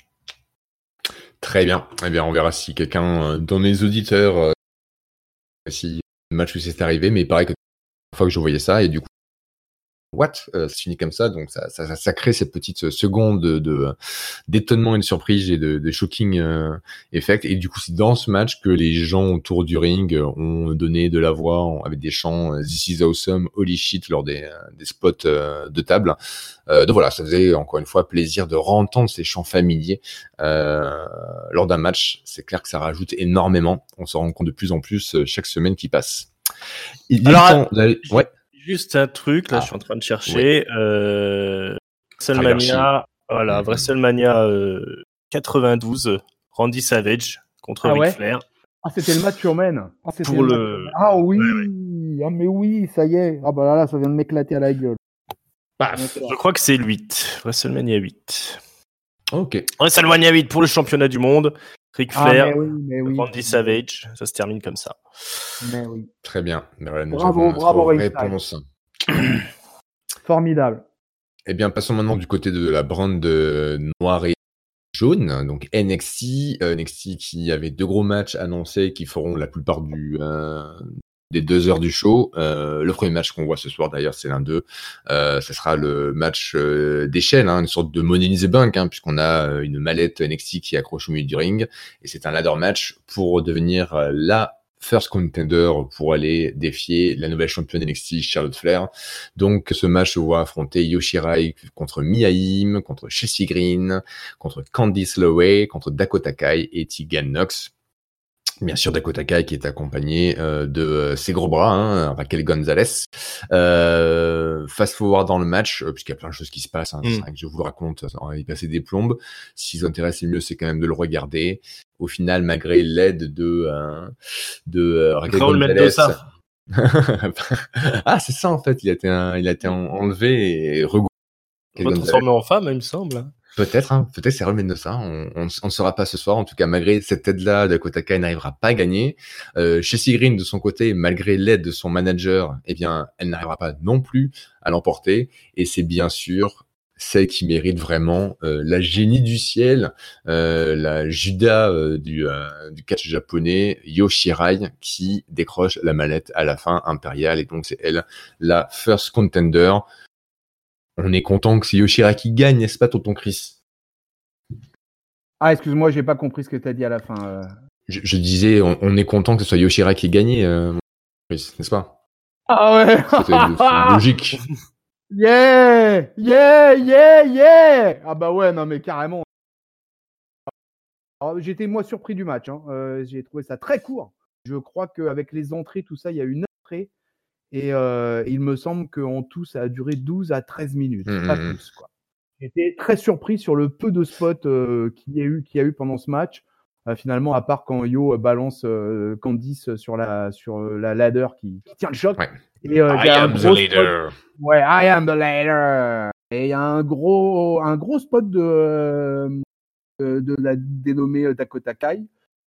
Très bien. Eh bien, on verra si quelqu'un euh, dans les auditeurs, euh, si le match où c'est arrivé, mais il paraît que la fois que je voyais ça, et du coup, what euh, ça finit comme ça, donc ça, ça, ça crée cette petite seconde de, de d'étonnement et de surprise et de, de shocking euh, effect. Et du coup, c'est dans ce match que les gens autour du ring ont donné de la voix avec des chants euh, This is awesome, holy shit lors des, des spots euh, de table. Euh, donc voilà, ça faisait encore une fois plaisir de re-entendre ces chants familiers euh, lors d'un match. C'est clair que ça rajoute énormément. On se rend compte de plus en plus euh, chaque semaine qui passe. Il Alors, est temps d'aller... ouais. Juste un truc, là, ah, je suis en train de chercher. Oui. Euh, WrestleMania, voilà, mmh. WrestleMania euh, quatre-vingt-douze, Randy Savage contre ah Ric ouais Flair. Ah, c'était le match Showman. Ah, c'était pour le... le. Ah oui, ouais, ouais. Ah, mais oui, ça y est. Ah bah là, là, ça vient de m'éclater à la gueule. Paf. Je crois que c'est le huit, WrestleMania huit. Ok. WrestleMania huit pour le championnat du monde. Ric Flair, ah, mais oui, mais oui. Randy Savage, ça se termine comme ça. Mais oui. Très bien. Mais voilà, nous bravo, avons bravo, réponse. Formidable. Eh bien, passons maintenant du côté de la brande noire et jaune, donc N X T, euh, N X T qui avait deux gros matchs annoncés qui feront la plupart du euh, des deux heures du show. Euh, le premier match qu'on voit ce soir d'ailleurs, c'est l'un d'eux. Euh, ça sera le match euh, d'échelle, hein, une sorte de Money in the Bank, hein, puisqu'on a euh, une mallette N X T qui accroche au milieu du ring, et c'est un ladder match pour devenir euh, la first contender pour aller défier la nouvelle championne N X T, Charlotte Flair. Donc, ce match voit affronter Io Shirai contre Mia Yim, contre Chelsea Green, contre Candice LeRae, contre Dakota Kai et Tegan Nox. Bien sûr, Dakota Kai qui est accompagné euh, de euh, ses gros bras, hein, Raquel Gonzalez. Euh, fast forward dans le match, euh, puisqu'il y a plein de choses qui se passent, hein, mm. c'est vrai que je vous le raconte, on va y passer des plombes. Si ça vous intéresse, le mieux, c'est quand même de le regarder. Au final, malgré l'aide de, euh, de euh, Raquel Gonzalez... ah, c'est ça, en fait, il a été, un, il a été enlevé et regroupé. On va transformer en femme, il me semble. Peut-être, hein, peut-être c'est remis de ça. On, on, on ne saura pas ce soir. En tout cas, malgré cette aide-là, Dakota Kai n'arrivera pas à gagner. Euh, Chelsea Green, de son côté, malgré l'aide de son manager, eh bien, elle n'arrivera pas non plus à l'emporter. Et c'est bien sûr celle qui mérite vraiment euh, la génie du ciel, euh, la Judas euh, du, euh, du catch japonais, Io Shirai, qui décroche la mallette à la fin impériale. Et donc, c'est elle la first contender. On est content que c'est Io Shirai qui gagne, n'est-ce pas, tonton Chris? Ah, excuse-moi, j'ai pas compris ce que tu as dit à la fin. Euh... Je, je disais, on, on est content que ce soit Io Shirai qui gagne, euh, Chris, n'est-ce pas? Ah ouais. C'était logique. Yeah, yeah, yeah, yeah. Ah bah ouais, non mais carrément. Alors, j'étais moi surpris du match. Hein. Euh, j'ai trouvé ça très court. Je crois qu'avec les entrées, tout ça, il y a une entrée. Et euh, il me semble qu'en tout, ça a duré douze à treize minutes, mmh. pas plus. Quoi. J'étais très surpris sur le peu de spots euh, qu'il y a eu, qu'il y a eu pendant ce match. Euh, finalement, à part quand Io balance euh, Candice sur la, sur la ladder qui, qui tient le choc. Ouais. Et, euh, I am the leader. Spot... Ouais, I am the leader. Et il y a un gros, un gros spot de, de, de la dénommée Dakota Kai.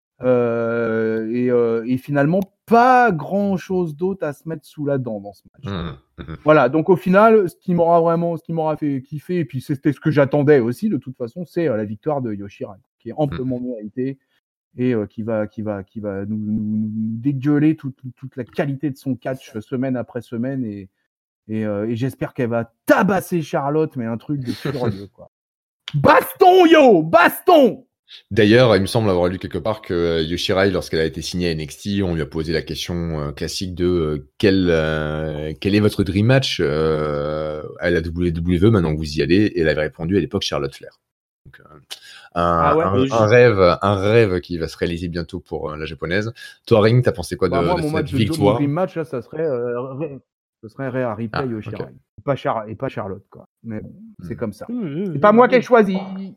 Euh, et, euh, et finalement pas grand chose d'autre à se mettre sous la dent dans ce match. Mmh, mmh. Voilà, donc au final, ce qui m'aura vraiment, ce qui m'aura fait kiffer, et puis c'était ce que j'attendais aussi de toute façon, c'est euh, la victoire de Io Shirai, qui est amplement mmh. méritée et euh, qui va, qui va, qui va nous, nous, nous dégueuler toute, toute la qualité de son catch semaine après semaine, et, et, euh, et j'espère qu'elle va tabasser Charlotte, mais un truc de furieux quoi. Baston Yo, baston. D'ailleurs, il me semble avoir lu quelque part que Io Shirai, lorsqu'elle a été signée à N X T, on lui a posé la question euh, classique de euh, quel, euh, quel est votre dream match euh, à la W W E maintenant que vous y allez, et elle avait répondu à l'époque Charlotte Flair. Donc, euh, un, ah ouais, un, un rêve, un rêve qui va se réaliser bientôt pour euh, la japonaise. Toi, Ring, t'as pensé quoi de, bah, moi, de cette match victoire? Mon dream match, là, ça serait, euh, ce serait Rhea Ripley, ah, Io Shirai, okay. pas Char- et pas Charlotte, quoi. Mais bon, c'est mmh. comme ça. Mmh, c'est pas mmh, moi qui ai choisi.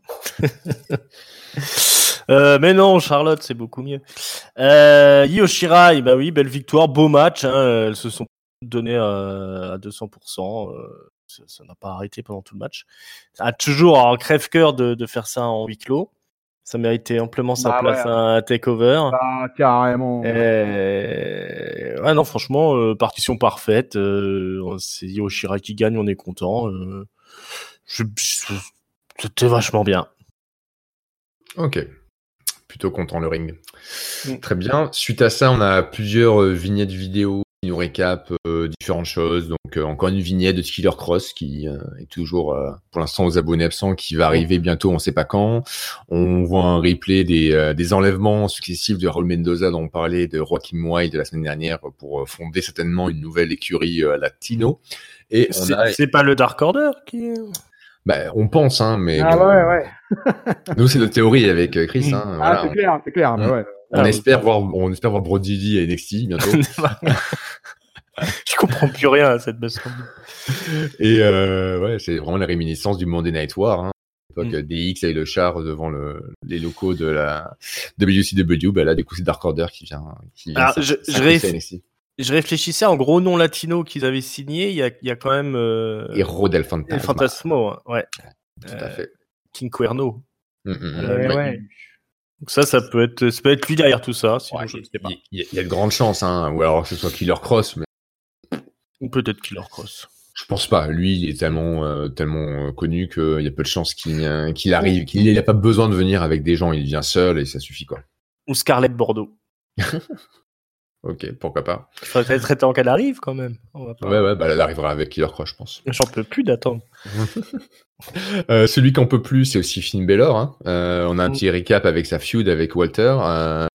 Euh, mais non, Charlotte, c'est beaucoup mieux. Euh, Io Shirai, bah oui, belle victoire, beau match. Hein, elles se sont données à, à deux cents pour cent. Euh, ça, ça n'a pas arrêté pendant tout le match. Ça a toujours un crève-cœur de, de faire ça en huis clos. Ça méritait amplement sa Bah place ouais. à un takeover. Bah, carrément. Et... Ouais, non, franchement, euh, partition parfaite. Euh, c'est Yoshira qui gagne, on est content. Euh, je... je- C'était vachement bien. Ok. Plutôt content le ring. Mm. Très bien. Suite à ça, on a plusieurs euh, vignettes vidéo qui nous récapent euh, différentes choses. Donc euh, encore une vignette de Killer Cross qui euh, est toujours euh, pour l'instant aux abonnés absents, qui va arriver bientôt, on sait pas quand. On voit un replay des, euh, des enlèvements successifs de Raul Mendoza dont on parlait, de Joaquim Wild de la semaine dernière, pour euh, fonder certainement une nouvelle écurie euh, latino. Et on C'est, a... c'est pas le Dark Order qui. Bah, on pense, hein, mais Ah bon, ouais, ouais. nous c'est notre théorie avec euh, Chris. Hein, Ah, voilà. c'est clair, c'est clair. Bah Mm. ouais. On Ah, espère ok. voir, on espère voir Brody Lee à N X T bientôt. Je comprends plus rien à cette baston. Et euh, ouais, c'est vraiment la réminiscence du Monday Night War. Hein. À l'époque, Mm. D X avec le char devant le, les locaux de la W C W. Bah là, du coup, c'est Dark Order qui vient. Qui vient Alors, s'in- je- je s'incruster réf- à N X T. Je réfléchissais en gros nom latino qu'ils avaient signé. Il y a, il y a quand même. Euh... Et Rodel El Fantasma. Fantasmo, hein, ouais. Tout à fait. King Cuerno. Mm, mm, mm. Euh, Ouais, ouais. ouais. Donc ça, ça peut être, ça peut être lui derrière tout ça. Sinon, Ouais, je ne Il sais pas. y, il y a- il y a de grandes chances, hein. Ou alors que ce soit Killer Cross, mais Ou peut-être Killer Cross. je pense pas. Lui, il est tellement, euh, tellement euh, connu qu'il y a peu de chances qu'il, euh, qu'il arrive. Qu'il n'a pas besoin de venir avec des gens. Il vient seul et ça suffit, quoi. Ou Scarlett Bordeaux. Ok, pourquoi pas. Il faudrait peut-être être temps qu'elle arrive quand même. On va pas... Ouais, ouais, bah elle arrivera avec Killer Cross, je pense. J'en peux plus d'attendre. Euh, celui qu'on peut plus, c'est aussi Finn Balor. Hein. Euh, on a un Mm. petit recap avec sa feud avec Walter. Euh...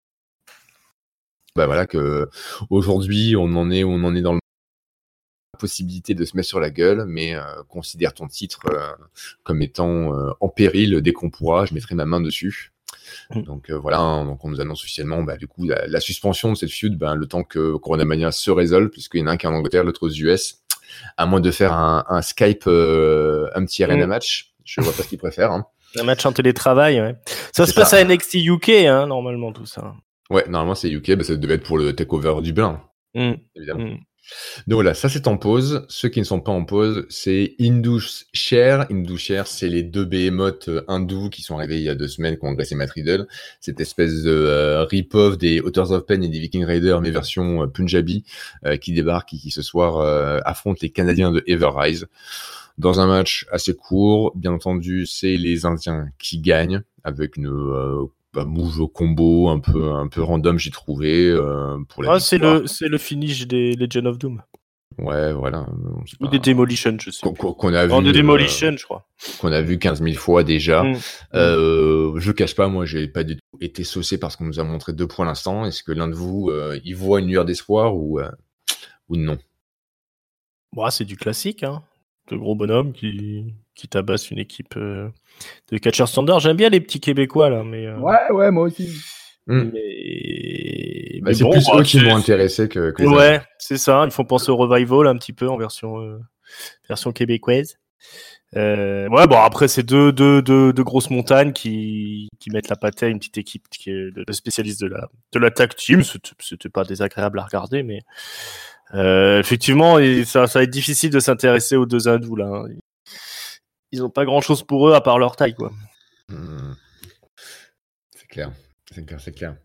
Bah voilà que aujourd'hui, on en est, on en est dans le possibilité de se mettre sur la gueule, mais euh, considère ton titre euh, comme étant euh, en péril dès qu'on pourra. Je mettrai ma main dessus. Mm. Donc euh, voilà, hein, donc on nous annonce officiellement, bah, du coup, la, la suspension de cette feud, bah, le temps que Corona Mania se résolve, puisqu'il y en a un qui est en Angleterre, l'autre aux U S, à moins de faire un, un Skype, euh, un petit arena Mm. match. Je vois pas ce qu'ils préfèrent. Hein. Un match en télétravail, ouais. Ça C'est se passe ça. à N X T U K, hein, normalement, tout ça. Ouais, normalement c'est U K, bah, ça devait être pour le takeover du Dublin, Mm. évidemment. Mm. Donc voilà, ça c'est en pause. Ceux qui ne sont pas en pause, c'est Indus Sher. Indus Sher, c'est les deux behemoths euh, hindous qui sont arrivés il y a deux semaines, qui ont agressé Matt Riddle. Cette espèce de euh, rip-off des Authors of Pain et des Viking Raiders, mais version euh, Punjabi, euh, qui débarquent et qui ce soir euh, affrontent les Canadiens de Everrise. Dans un match assez court, bien entendu, c'est les Indiens qui gagnent avec une euh, un move combo un peu un peu random, j'ai trouvé euh, pour la Ah, c'est victoire. le, c'est le finish des Legend of Doom. Ouais, voilà. C'est Ou pas- des Demolition, je sais. qu'on qu'on- qu'on a vu Non, des euh, Demolition, je crois. qu'on a vu quinze mille fois déjà. Mm. Euh, je cache pas, moi, j'ai pas du tout été saucé parce qu'on nous a montré deux points à l'instant. Est-ce que l'un de vous, euh, y voit une lueur d'espoir ou, euh, ou non? Bon, c'est du classique, hein. De gros bonhommes qui, qui tabassent une équipe euh, de catcheurs standard. J'aime bien les petits Québécois, là, mais... euh, Ouais, ouais, moi aussi. Hmm. mais... Bah, mais c'est bon, plus bah, eux qui c'est- m'ont intéressé que, que les Ouais, c'est ça. Ils font penser au Revival un petit peu en version, euh, version québécoise. Euh, ouais, bon, après, c'est deux, deux, deux, deux grosses montagnes qui, qui mettent la pâtée à une petite équipe qui est de, de spécialistes de la, de la tag team. C'était, c'était pas désagréable à regarder, mais euh, effectivement, et ça, ça va être difficile de s'intéresser aux deux hindous, là. hein. Ils ont pas grand chose pour eux à part leur taille, quoi. Hmm. C'est clair, c'est clair, c'est clair.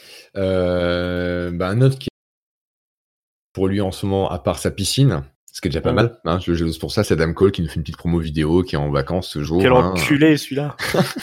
Euh, bah, un autre qui pour lui en ce moment, à part sa piscine, ce qui est déjà pas Mm. mal, hein, je j'ose pour ça, c'est Adam Cole qui nous fait une petite promo vidéo, qui est en vacances ce jour. Quel hein. enculé, celui-là.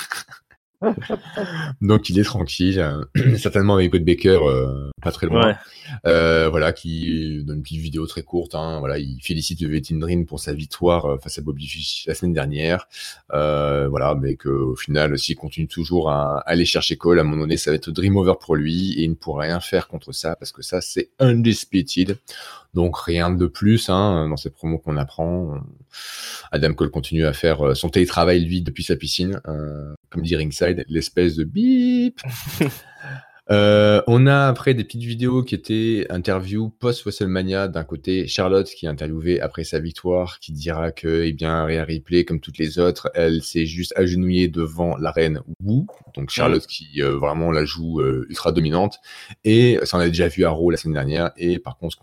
Donc il est tranquille, euh, certainement avec Britt Baker, euh, pas très loin. Ouais. Euh, voilà, qui donne une petite vidéo très courte. Hein, voilà, il félicite Velveteen Dream pour sa victoire euh, face à Bobby Fish la semaine dernière. Euh, voilà, mais qu'au final, s'il continue toujours à aller chercher Cole, à un moment donné, ça va être Dream Over pour lui et il ne pourra rien faire contre ça parce que ça, c'est undisputed. Donc rien de plus hein, dans ces promos qu'on apprend. Adam Cole continue à faire son télétravail lui depuis sa piscine, euh, comme dit Ringside, l'espèce de bip. Euh, on a après des petites vidéos qui étaient interviews post-WrestleMania. D'un côté, Charlotte qui est interviewée après sa victoire, qui dira que, eh bien, Rhea Ripley, comme toutes les autres, elle s'est juste agenouillée devant la reine Wu. Donc Charlotte qui euh, vraiment la joue euh, ultra dominante. Et ça on a déjà vu à Raw la semaine dernière. Et par contre, ce qu'on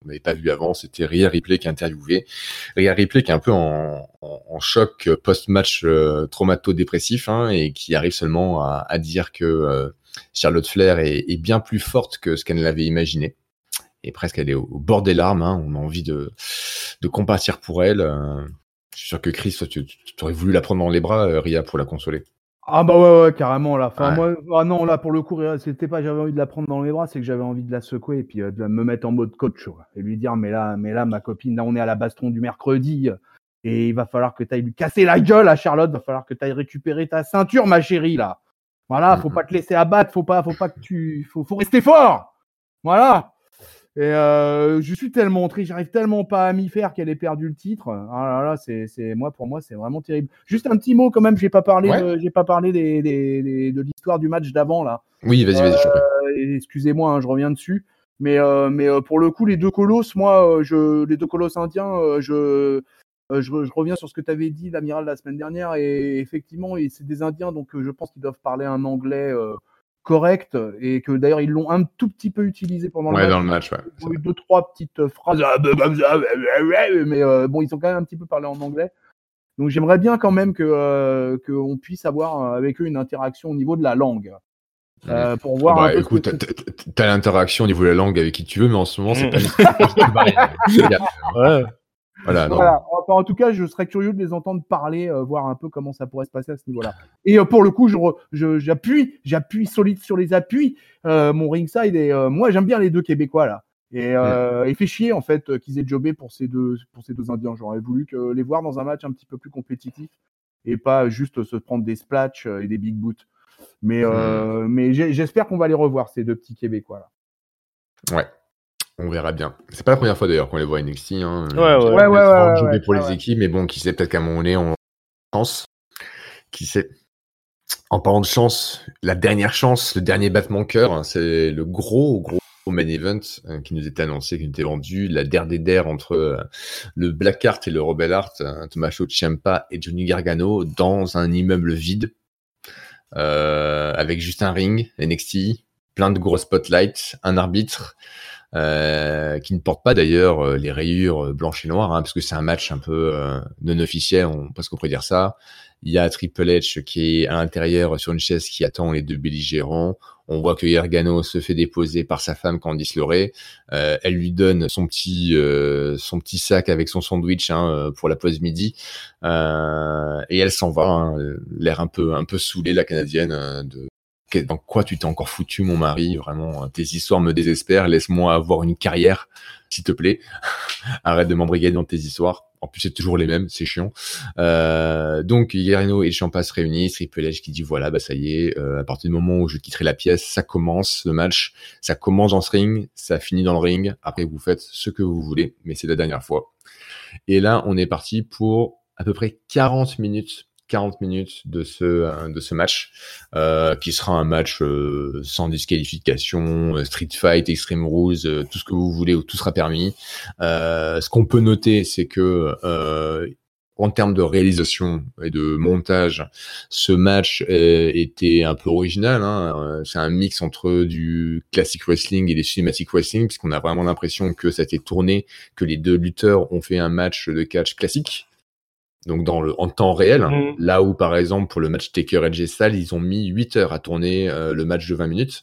qu'on n'avait pas vu avant. C'était Rhea Ripley qui interviewait. Rhea Ripley qui est un peu en, en, en choc post-match euh, traumato-dépressif hein, et qui arrive seulement à, à dire que euh, Charlotte Flair est, est bien plus forte que ce qu'elle l'avait imaginé. Et presque elle est au, au bord des larmes. Hein. On a envie de, de compatir pour elle. Euh, je suis sûr que Chris, toi, tu, tu, tu aurais voulu la prendre dans les bras, euh, Rhea, pour la consoler. Ah bah ouais, ouais, carrément là. Enfin, Ouais. moi, ah non, là pour le coup, c'était pas j'avais envie de la prendre dans les bras, c'est que j'avais envie de la secouer et puis euh, de la- me mettre en mode coach quoi, et lui dire mais là, mais là, ma copine, là on est à la baston du mercredi et il va falloir que tu ailles lui casser la gueule à Charlotte, va falloir que tu ailles récupérer ta ceinture, ma chérie là. Voilà, faut Mhm. pas te laisser abattre, faut pas, faut pas que tu, faut, faut rester fort. Voilà. Et euh, je suis tellement triste, j'arrive tellement pas à m'y faire qu'elle ait perdu le titre. Ah là là, c'est, c'est moi pour moi c'est vraiment terrible. Juste un petit mot quand même, j'ai pas parlé Ouais. de, j'ai pas parlé des, des, des- de l'histoire du match d'avant là. Oui, vas-y, vas-y, je t'en prie. Euh, excusez-moi, hein, je reviens dessus. Mais euh, mais euh, pour le coup, les deux colosses, moi, euh, je, les deux colosses indiens, euh, je, euh, je je reviens sur ce que tu avais dit, l'amiral la semaine dernière, et effectivement, et c'est des Indiens, donc euh, je pense qu'ils doivent parler un anglais. Euh, correct et que d'ailleurs ils l'ont un tout petit peu utilisé pendant Ouais, le match. dans le match, ouais. Ils ont eu deux trois petites phrases mais euh, bon ils ont quand même un petit peu parlé en anglais. Donc j'aimerais bien quand même que euh, qu'on puisse avoir avec eux une interaction au niveau de la langue euh, pour voir bah, un peu écoute, ce que t'as, t'as, t'as l'interaction au niveau de la langue avec qui tu veux, mais en ce moment, c'est Mm. pas nécessaire. Ouais. Voilà, non. voilà. Enfin, en tout cas, je serais curieux de les entendre parler, euh, voir un peu comment ça pourrait se passer à ce niveau-là. Et euh, pour le coup, je, re, je j'appuie, j'appuie solide sur les appuis. Euh, mon ringside et euh, moi, j'aime bien les deux Québécois là. Et euh, mm. il fait chier en fait qu'ils aient jobé pour ces deux pour ces deux Indiens. J'aurais voulu que les voir dans un match un petit peu plus compétitif et pas juste se prendre des splashs et des big boots. Mais euh, mm. mais j'espère qu'on va les revoir ces deux petits Québécois là. Ouais. On verra bien. C'est pas la première fois d'ailleurs qu'on les voit à N X T. Hein. Ouais, ouais, ouais, ouais, ouais, ouais, pour ouais, les ouais. équipes, mais bon, qui sait, peut-être qu'à un moment donné, on chance. Qui sait. En parlant de chance, la dernière chance, le dernier battement cœur, hein, c'est le gros, gros main event euh, qui nous était annoncé, qui nous était vendu, la der des der entre euh, le Blackheart et le Rebel Heart, hein, Tommaso Ciampa et Johnny Gargano dans un immeuble vide, euh, avec juste un ring, N X T, plein de gros spotlights, un arbitre. Euh, qui ne porte pas d'ailleurs euh, les rayures blanches et noires, hein, parce que c'est un match un peu euh, non officiel, on parce qu'on pourrait dire ça. Il y a Triple H qui est à l'intérieur sur une chaise qui attend les deux belligérants. On voit que Gargano se fait déposer par sa femme Candice LeRae. Euh, elle lui donne son petit euh, son petit sac avec son sandwich hein, pour la pause midi, euh, et elle s'en va, hein, l'air un peu un peu saoulée la Canadienne euh, de dans quoi tu t'es encore foutu, mon mari? Vraiment, tes histoires me désespèrent. Laisse-moi avoir une carrière, s'il te plaît. Arrête de m'embrigader dans tes histoires. En plus, c'est toujours les mêmes, c'est chiant. Euh, donc, Gargano et Ciampa se réunissent. Triple H qui dit, voilà, bah ça y est, euh, à partir du moment où je quitterai la pièce, ça commence, le match. Ça commence dans ce ring, ça finit dans le ring. Après, vous faites ce que vous voulez, mais c'est la dernière fois. Et là, on est parti pour à peu près quarante minutes quarante minutes de ce de ce match euh, qui sera un match euh, sans disqualification, street fight, extreme rules, euh, tout ce que vous voulez, où tout sera permis. Euh, ce qu'on peut noter, c'est que euh, en termes de réalisation et de montage, ce match euh, était un peu original. Hein. C'est un mix entre du classic wrestling et des cinematic wrestling, puisqu'on a vraiment l'impression que ça a été tourné, que les deux lutteurs ont fait un match de catch classique. Donc dans le en temps réel, mmh. là où par exemple pour le match Taker et Jay Styles, ils ont mis huit heures à tourner euh, le match de vingt minutes.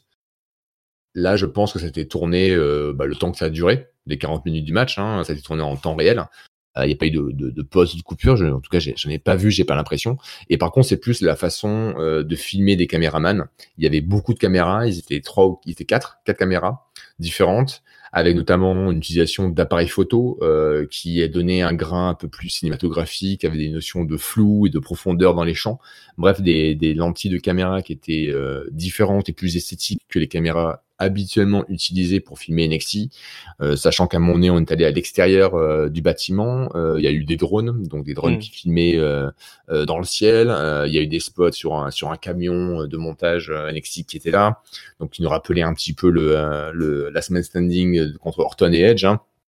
Là, je pense que ça a été tourné euh, bah, le temps que ça a duré, les quarante minutes du match, hein, ça a été tourné en temps réel. Il euh, n'y a pas eu de, de, de pause, de coupure, je, en tout cas, j'ai, j'en ai pas vu, j'ai pas l'impression. Et par contre, c'est plus la façon euh, de filmer des caméramans. Il y avait beaucoup de caméras, ils étaient trois, ils étaient quatre, quatre caméras différentes, avec notamment une utilisation d'appareils photo euh, qui a donné un grain un peu plus cinématographique, avec des notions de flou et de profondeur dans les champs. Bref, des, des lentilles de caméra qui étaient euh, différentes et plus esthétiques que les caméras habituellement utilisées pour filmer N X T, euh, sachant qu'à mon nez, on est allé à l'extérieur euh, du bâtiment. Euh, il y a eu des drones, donc des drones mmh. qui filmaient euh, euh, dans le ciel. Euh, il y a eu des spots sur un, sur un camion de montage euh, N X T qui était là, donc qui nous rappelait un petit peu le, euh, le last man standing contre Orton et Edge. Hein.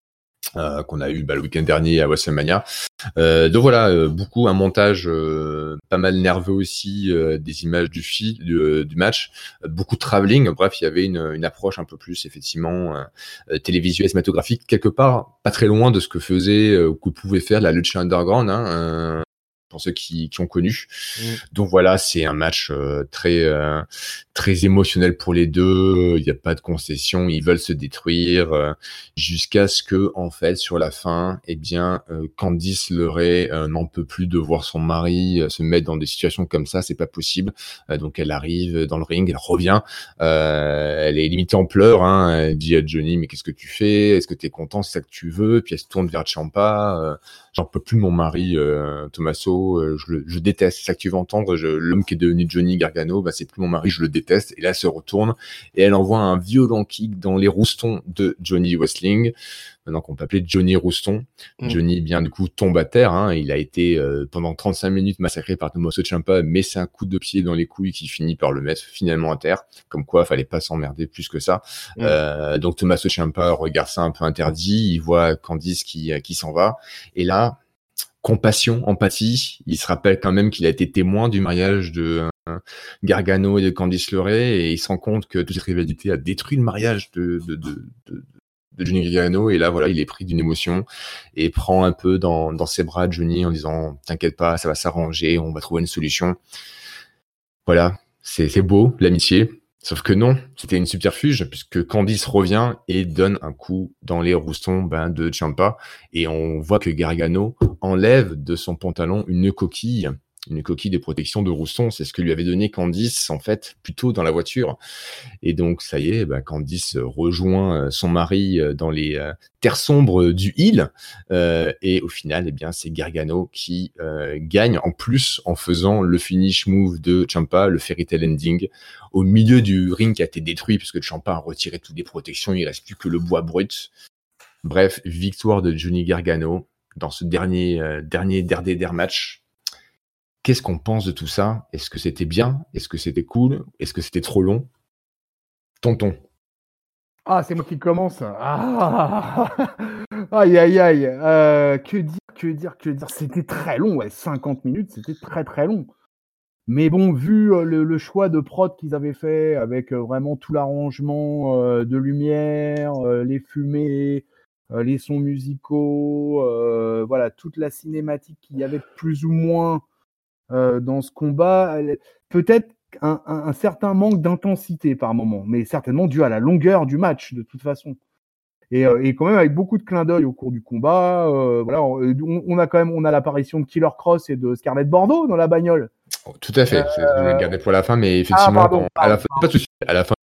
Euh, qu'on a eu bah, le week-end dernier à WrestleMania. Euh, donc voilà, euh, beaucoup un montage euh, pas mal nerveux aussi, euh, des images du fil du, euh, du match, euh, beaucoup de travelling. Bref, il y avait une, une approche un peu plus effectivement euh, télévisuelle, cinématographique, quelque part pas très loin de ce que faisait euh, ou que pouvait faire la Lucha Underground. Hein, euh, pour ceux qui, qui ont connu. Mmh. Donc voilà, c'est un match euh, très euh, très émotionnel pour les deux. Il n'y a pas de concession, ils veulent se détruire euh, jusqu'à ce que en fait sur la fin, eh bien euh, Candice LeRae euh, n'en peut plus de voir son mari euh, se mettre dans des situations comme ça, c'est pas possible. Euh, donc elle arrive dans le ring, elle revient, euh, elle est limite en pleurs. Hein, elle dit à Johnny mais qu'est-ce que tu fais ? Est-ce que t'es content ? C'est ça que tu veux ? Puis elle se tourne vers Ciampa. Euh, J'en peux plus de mon mari, euh, Tommaso, euh, je le je déteste, c'est ça que tu veux entendre, je, l'homme qui est devenu Johnny Gargano, bah c'est plus mon mari, je le déteste, et là elle se retourne, et elle envoie un violent kick dans les roustons de Johnny Wrestling, maintenant qu'on peut appeler Johnny Rouston. Mmh. Johnny, bien du coup, tombe à terre, hein, il a été euh, pendant trente-cinq minutes massacré par Tommaso Ciampa, mais c'est un coup de pied dans les couilles qui finit par le mettre finalement à terre, comme quoi fallait pas s'emmerder plus que ça. Mmh. Euh, donc Tommaso Ciampa regarde ça un peu interdit, il voit Candice qui, qui s'en va, et là, compassion, empathie. Il se rappelle quand même qu'il a été témoin du mariage de euh, Gargano et de Candice LeRae, et il se rend compte que toute cette rivalité a détruit le mariage de, de, de, de, de Johnny Gargano. Et là, voilà, il est pris d'une émotion et prend un peu dans, dans ses bras Johnny en disant « T'inquiète pas, ça va s'arranger, on va trouver une solution. » Voilà, c'est, c'est beau, l'amitié. Sauf que non, c'était une subterfuge, puisque Candice revient et donne un coup dans les roustons ben, de Ciampa, et on voit que Gargano enlève de son pantalon une coquille, une coquille de protection de rouston, c'est ce que lui avait donné Candice, en fait, plus tôt dans la voiture. Et donc, ça y est, ben, Candice rejoint son mari dans les euh, terres sombres du Hill, euh, et au final, eh bien, c'est Gargano qui euh, gagne, en plus, en faisant le finish move de Ciampa, le Fairy Tale Ending, au milieu du ring qui a été détruit, puisque Ciampa a retiré toutes les protections, il ne reste plus que le bois brut. Bref, victoire de Johnny Gargano dans ce dernier, euh, dernier D R D D R match. Qu'est-ce qu'on pense de tout ça ? Est-ce que c'était bien ? Est-ce que c'était cool ? Est-ce que c'était trop long ? Tonton. Ah, c'est moi qui commence. Ah, aïe, aïe, aïe. Euh, que dire, que dire, que dire ? C'était très long, ouais. cinquante minutes, c'était très, très long. Mais bon, vu euh, le, le choix de prod qu'ils avaient fait, avec euh, vraiment tout l'arrangement euh, de lumière, euh, les fumées, euh, les sons musicaux, euh, voilà, toute la cinématique qu'il y avait plus ou moins euh, dans ce combat, elle, peut-être un, un, un certain manque d'intensité par moment, mais certainement dû à la longueur du match de toute façon. Et, euh, et quand même avec beaucoup de clins d'œil au cours du combat. Euh, voilà, on, on a quand même on a l'apparition de Killer Cross et de Scarlett Bordeaux dans la bagnole. Oh, tout à fait. Euh... Je vais le garder pour la fin, mais effectivement, ah, pardon, quand, pardon, à la fin, pas de souci. À la fin,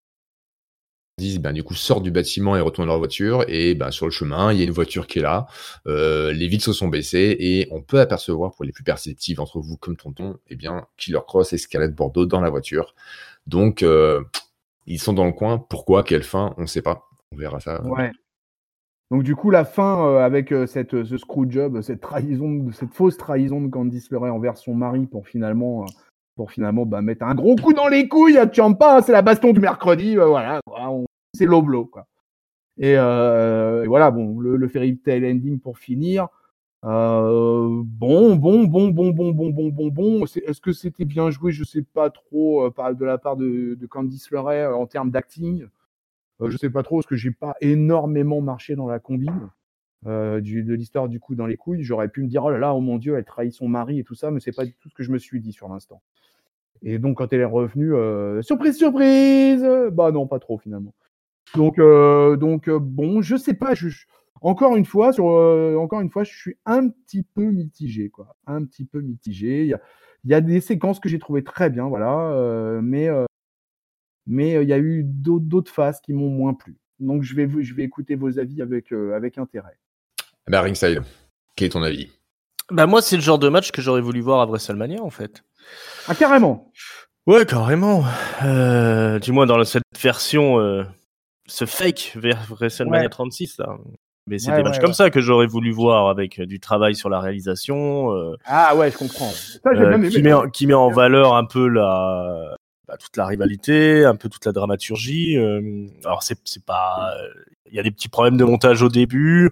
ils ben, du coup sortent du bâtiment et retournent dans leur voiture, et ben sur le chemin, il y a une voiture qui est là. Euh, les vitres se sont baissées et on peut apercevoir, pour les plus perceptifs entre vous comme tonton, eh bien Killer Cross et Scarlett Bordeaux dans la voiture. Donc euh, ils sont dans le coin. Pourquoi ? Quelle fin ? On ne sait pas. On verra ça. Ouais. Donc du coup, la fin euh, avec euh, cette, ce screwjob, cette trahison, cette fausse trahison de Candice LeRae envers son mari pour finalement, euh, pour finalement bah, mettre un gros coup dans les couilles à Ciampa, hein, c'est la baston du mercredi, euh, voilà, quoi, on, c'est low blow, quoi. Et, euh, et voilà, bon, le, le Fairy Tale Ending pour finir. Euh, bon, bon, bon, bon, bon, bon, bon, bon, bon. C'est, est-ce que c'était bien joué ? Je sais pas trop euh, par, de la part de, de Candice LeRae euh, en termes d'acting. Euh, je sais pas trop, parce que j'ai pas énormément marché dans la combine euh, du, de l'histoire du coup dans les couilles. J'aurais pu me dire, oh là là, oh mon Dieu, elle trahit son mari et tout ça, mais c'est pas du tout ce que je me suis dit sur l'instant. Et donc, quand elle est revenue, euh, surprise, surprise, bah non, pas trop finalement. Donc, euh, donc euh, bon, je sais pas, je, je, encore une fois, sur, euh, encore une fois, je suis un petit peu mitigé, quoi. Un petit peu mitigé. Il y a, il y a des séquences que j'ai trouvées très bien, voilà, euh, mais euh, mais il euh, y a eu d'autres, d'autres phases qui m'ont moins plu. Donc, je vais, je vais écouter vos avis avec, euh, avec intérêt. Bah, Ringside, quel est ton avis ? Bah, moi, c'est le genre de match que j'aurais voulu voir à WrestleMania, en fait. Ah, carrément ? Ouais, carrément. Euh, du moins, dans cette version, euh, ce fake vers WrestleMania ouais. trente-six, là. Mais c'est ouais, des matchs ouais, comme ouais. ça que j'aurais voulu voir, avec du travail sur la réalisation. Euh, ah ouais, je comprends. Ça, j'ai euh, bien aimé, qui, met en, qui met en valeur un peu la... Bah, toute la rivalité, un peu toute la dramaturgie. Euh, alors c'est c'est pas, il y a des petits problèmes de montage au début.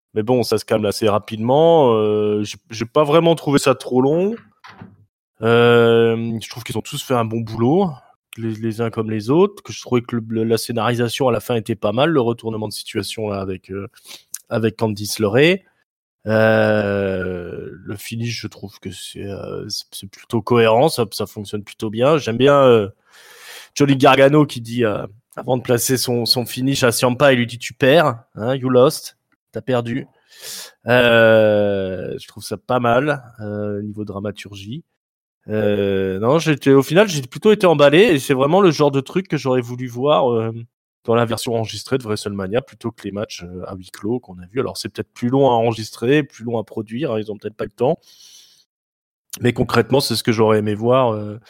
Mais bon, ça se calme assez rapidement. Euh, j'ai, j'ai pas vraiment trouvé ça trop long. Euh, je trouve qu'ils ont tous fait un bon boulot, les, les uns comme les autres. Que je trouvais que le, la scénarisation à la fin était pas mal, le retournement de situation là avec euh, avec Candice LeRae. Euh, le finish, je trouve que c'est, euh, c'est, c'est plutôt cohérent, ça, ça fonctionne plutôt bien. J'aime bien euh, Johnny Gargano qui dit euh, avant de placer son son finish à Ciampa, il lui dit tu perds, hein, you lost, t'as perdu. Euh, je trouve ça pas mal euh, niveau dramaturgie. Euh, non, j'étais au final, j'ai plutôt été emballé et c'est vraiment le genre de truc que j'aurais voulu voir euh, dans la version enregistrée de WrestleMania plutôt que les matchs euh, à huis clos qu'on a vu. Alors c'est peut-être plus long à enregistrer, plus long à produire, hein, ils ont peut-être pas le temps. Mais concrètement, c'est ce que j'aurais aimé voir euh,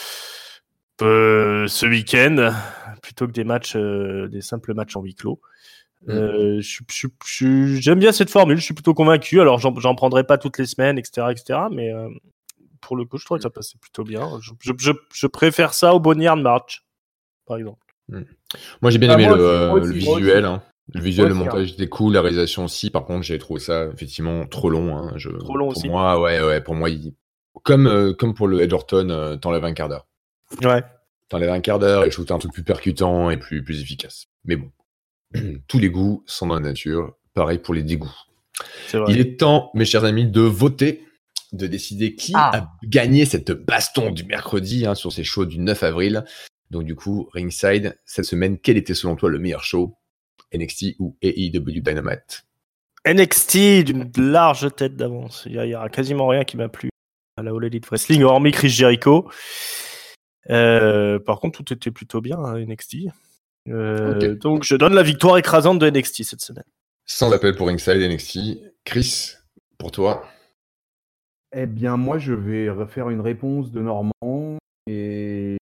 euh, ce week-end plutôt que des matchs, euh, des simples matchs en huis clos. Euh, je, je, je, j'aime bien cette formule, je suis plutôt convaincu. Alors j'en, j'en prendrai pas toutes les semaines, et cetera, et cetera. Mais euh, pour le coup, je trouve que ça passait plutôt bien. Je, je, je, je préfère ça au Boneyard March, par exemple. Mm. Moi, j'ai bien Ah, aimé moi le, aussi, moi le aussi, moi visuel. aussi. Hein. Le visuel, Moi le aussi, montage était cool, la réalisation aussi. Par contre, j'ai trouvé ça effectivement trop long. Hein. Je, Trop long pour aussi. moi, ouais, ouais. Pour moi, il... comme euh, comme pour le Edge Orton, euh, t'enlèves un quart d'heure. Ouais. T'enlèves un quart d'heure et je trouve que t'as un truc plus percutant et plus plus efficace. Mais bon, tous les goûts sont dans la nature. Pareil pour les dégoûts. C'est vrai. Il est temps, mes chers amis, de voter, de décider qui Ah. a gagné cette baston du mercredi hein, sur ces shows du neuf avril. Donc du coup, Ringside, cette semaine, quel était selon toi le meilleur show, N X T ou A E W Dynamite? N X T d'une large tête d'avance. Il y, a, il y a quasiment rien qui m'a plu à la All Elite Wrestling, hormis Chris Jericho. Euh, par contre, tout était plutôt bien à N X T. Euh, Okay. Donc, je donne la victoire écrasante de N X T cette semaine. Sans appel pour Ringside, N X T. Chris, pour toi? Eh bien, moi, je vais refaire une réponse de Normand et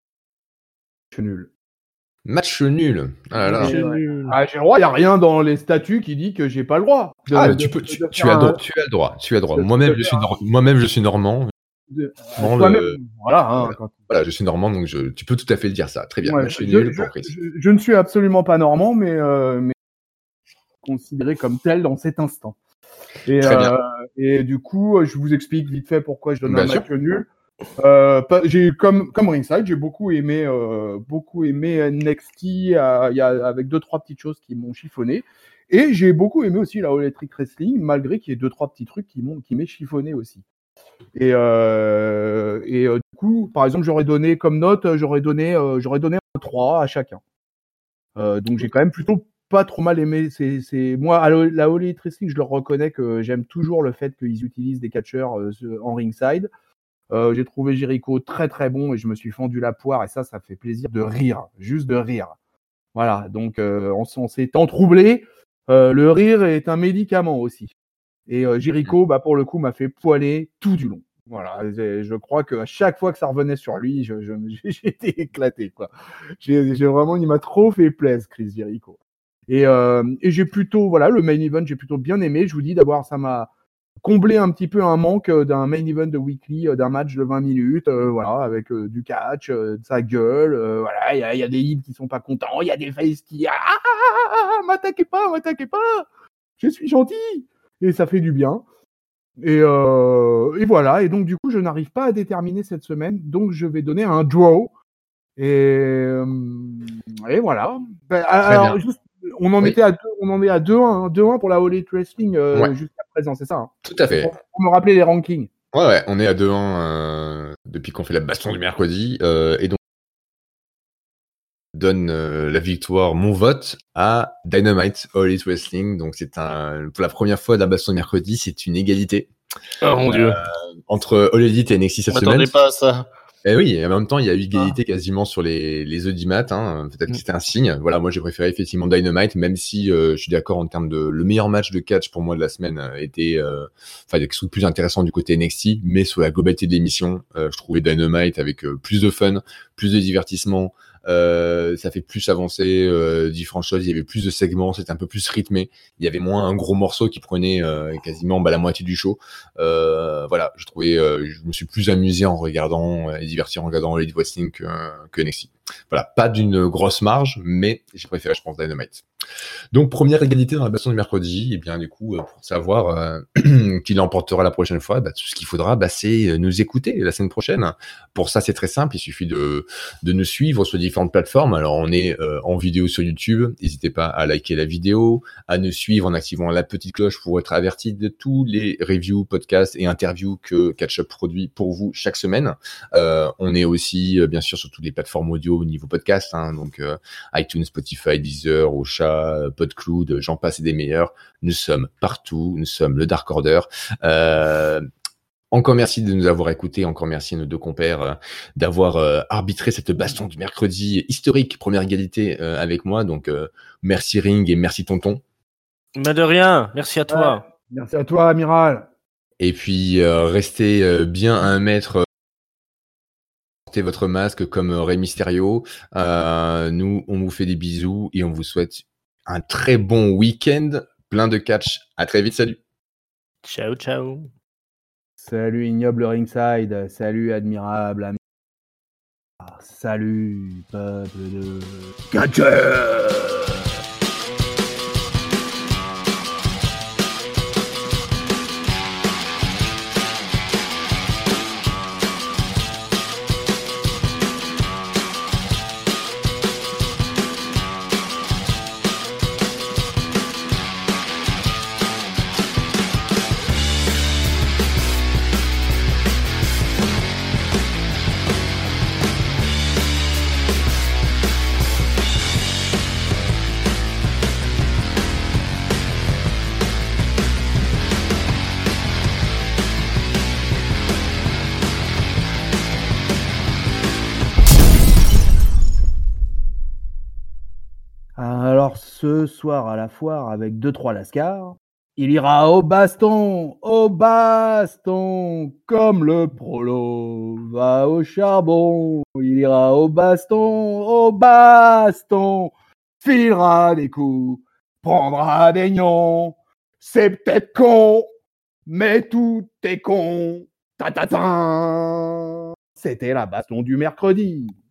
je suis nul. Match nul. Ah là là. Match nul. Ah, j'ai le droit, il n'y a rien dans les statuts qui dit que j'ai pas le droit. De, Ah, de- tu, peux, de- tu, de tu faire as un- droit, tu as le droit, tu as le droit. de- Moi-même, de je suis, faire nor- moi-même, je suis normand. de- Bon, toi-même, le- voilà, hein, voilà. quand- Voilà, je suis normand, donc je, tu peux tout à fait dire ça. Très bien. Ouais, Match je, nul je- pour Chris. je- je ne suis absolument pas normand, mais, euh, mais considéré comme tel dans cet instant. Et, Très bien. euh, et du coup, je vous explique vite fait pourquoi je donne Bien un sûr. match nul. Euh, pas- j'ai comme comme Ringside, j'ai beaucoup aimé euh, beaucoup aimé N X T euh, il y a, avec deux trois petites choses qui m'ont chiffonné. Et j'ai beaucoup aimé aussi la All Elite Wrestling, malgré qu'il y ait deux trois petits trucs qui m'ont qui m'aient chiffonné aussi. Et, euh, et euh, du coup, par exemple, j'aurais donné comme note, j'aurais donné, euh, j'aurais donné un trois à chacun. Euh, donc j'ai quand même plutôt pas trop mal aimé. C'est, c'est... Moi, à la la All Elite Wrestling, je leur reconnais que j'aime toujours le fait qu'ils utilisent des catcheurs euh, en ringside. Euh, j'ai trouvé Jericho très très bon et je me suis fendu la poire et ça, ça fait plaisir de rire, juste de rire. Voilà, donc euh, en, en ces temps troublés, euh, le rire est un médicament aussi. Et euh, Jericho, bah, pour le coup, m'a fait poiler tout du long. Voilà, je, je crois qu'à chaque fois que ça revenait sur lui, je, je, j'ai été éclaté, quoi. J'ai, j'ai vraiment, il m'a trop fait plaisir, Chris Jericho. Et, euh, et j'ai plutôt, voilà, le main event, j'ai plutôt bien aimé. Je vous dis d'abord, ça m'a comblé un petit peu un manque d'un main event de weekly, d'un match de vingt minutes, euh, voilà, avec euh, du catch, euh, de sa gueule, euh, voilà, il y a, y a des heels qui sont pas contents, il y a des faces qui, ah, ah, ah, ah, m'attaquez pas, m'attaquez pas, je suis gentil, et ça fait du bien. Et, euh, et voilà, et donc du coup, je n'arrive pas à déterminer cette semaine, donc je vais donner un draw. Et, euh, et voilà. Ben, alors, juste, on en Oui. était à deux, on en est à deux un pour la All Elite Wrestling euh, Ouais. jusqu'à présent, c'est ça hein. Tout à fait. Pour, pour me rappeler les rankings. Ouais, ouais, on est à deux un euh, depuis qu'on fait la baston du mercredi. Euh, et donc, donne euh, la victoire, mon vote, à Dynamite All Elite Wrestling. Donc, c'est un, pour la première fois de la baston du mercredi, c'est une égalité. Oh mon euh, dieu. Entre All Elite et N X T cette Je semaine. m'attendais pas à ça. Et oui, et en même temps, il y a eu égalité ah. quasiment sur les, les audimat, hein. Peut-être que c'était un signe. Voilà, moi, j'ai préféré effectivement Dynamite, même si euh, je suis d'accord en termes de le meilleur match de catch pour moi de la semaine euh, était, euh, enfin, il y a quelque chose de plus intéressant du côté N X T, mais sur la globalité de l'émission, euh, je trouvais Dynamite avec euh, plus de fun, plus de divertissement, euh, ça fait plus avancer euh, différentes choses, il y avait plus de segments, c'était un peu plus rythmé, il y avait moins un gros morceau qui prenait euh, quasiment bah, la moitié du show. Euh, voilà, je trouvais, euh, je me suis plus amusé en regardant et diverti en regardant Elite Wrestling que, que N X T. voilà, pas d'une grosse marge, mais j'ai préféré, je pense, Dynamite. Donc, première égalité dans la baston du mercredi. Et bien, du coup, pour savoir euh, qui l'emportera la prochaine fois, bah, tout ce qu'il faudra, bah, c'est nous écouter la semaine prochaine. Pour ça, c'est très simple. Il suffit de, de nous suivre sur différentes plateformes. Alors, on est euh, en vidéo sur YouTube. N'hésitez pas à liker la vidéo, à nous suivre en activant la petite cloche pour être averti de tous les reviews, podcasts et interviews que Catch Up produit pour vous chaque semaine. Euh, on est aussi, euh, bien sûr, sur toutes les plateformes audio au niveau podcast, hein, donc euh, iTunes, Spotify, Deezer, Ocha, PodCloud, j'en passe et des meilleurs. Nous sommes partout, nous sommes le Dark Order. Euh, encore merci de nous avoir écoutés, encore merci à nos deux compères euh, d'avoir euh, arbitré cette baston du mercredi historique, première égalité euh, avec moi. Donc euh, merci Ring et merci Tonton. Mais de rien, merci à toi. Ouais, merci à toi, Amiral. Et puis euh, restez euh, bien à un mètre. Euh, portez votre masque comme Rey Mysterio. Euh, nous, on vous fait des bisous et on vous souhaite un très bon week-end, plein de catch. À très vite, salut. Ciao, ciao. Salut ignoble ringside, salut admirable ami. Salut peuple de catcheur. Alors ce soir à la foire avec deux trois lascars, il ira au baston, au baston, comme le prolo va au charbon. Il ira au baston, au baston, filera des coups, prendra des nions. C'est peut-être con, mais tout est con. Ta ta ta. C'était la baston du mercredi.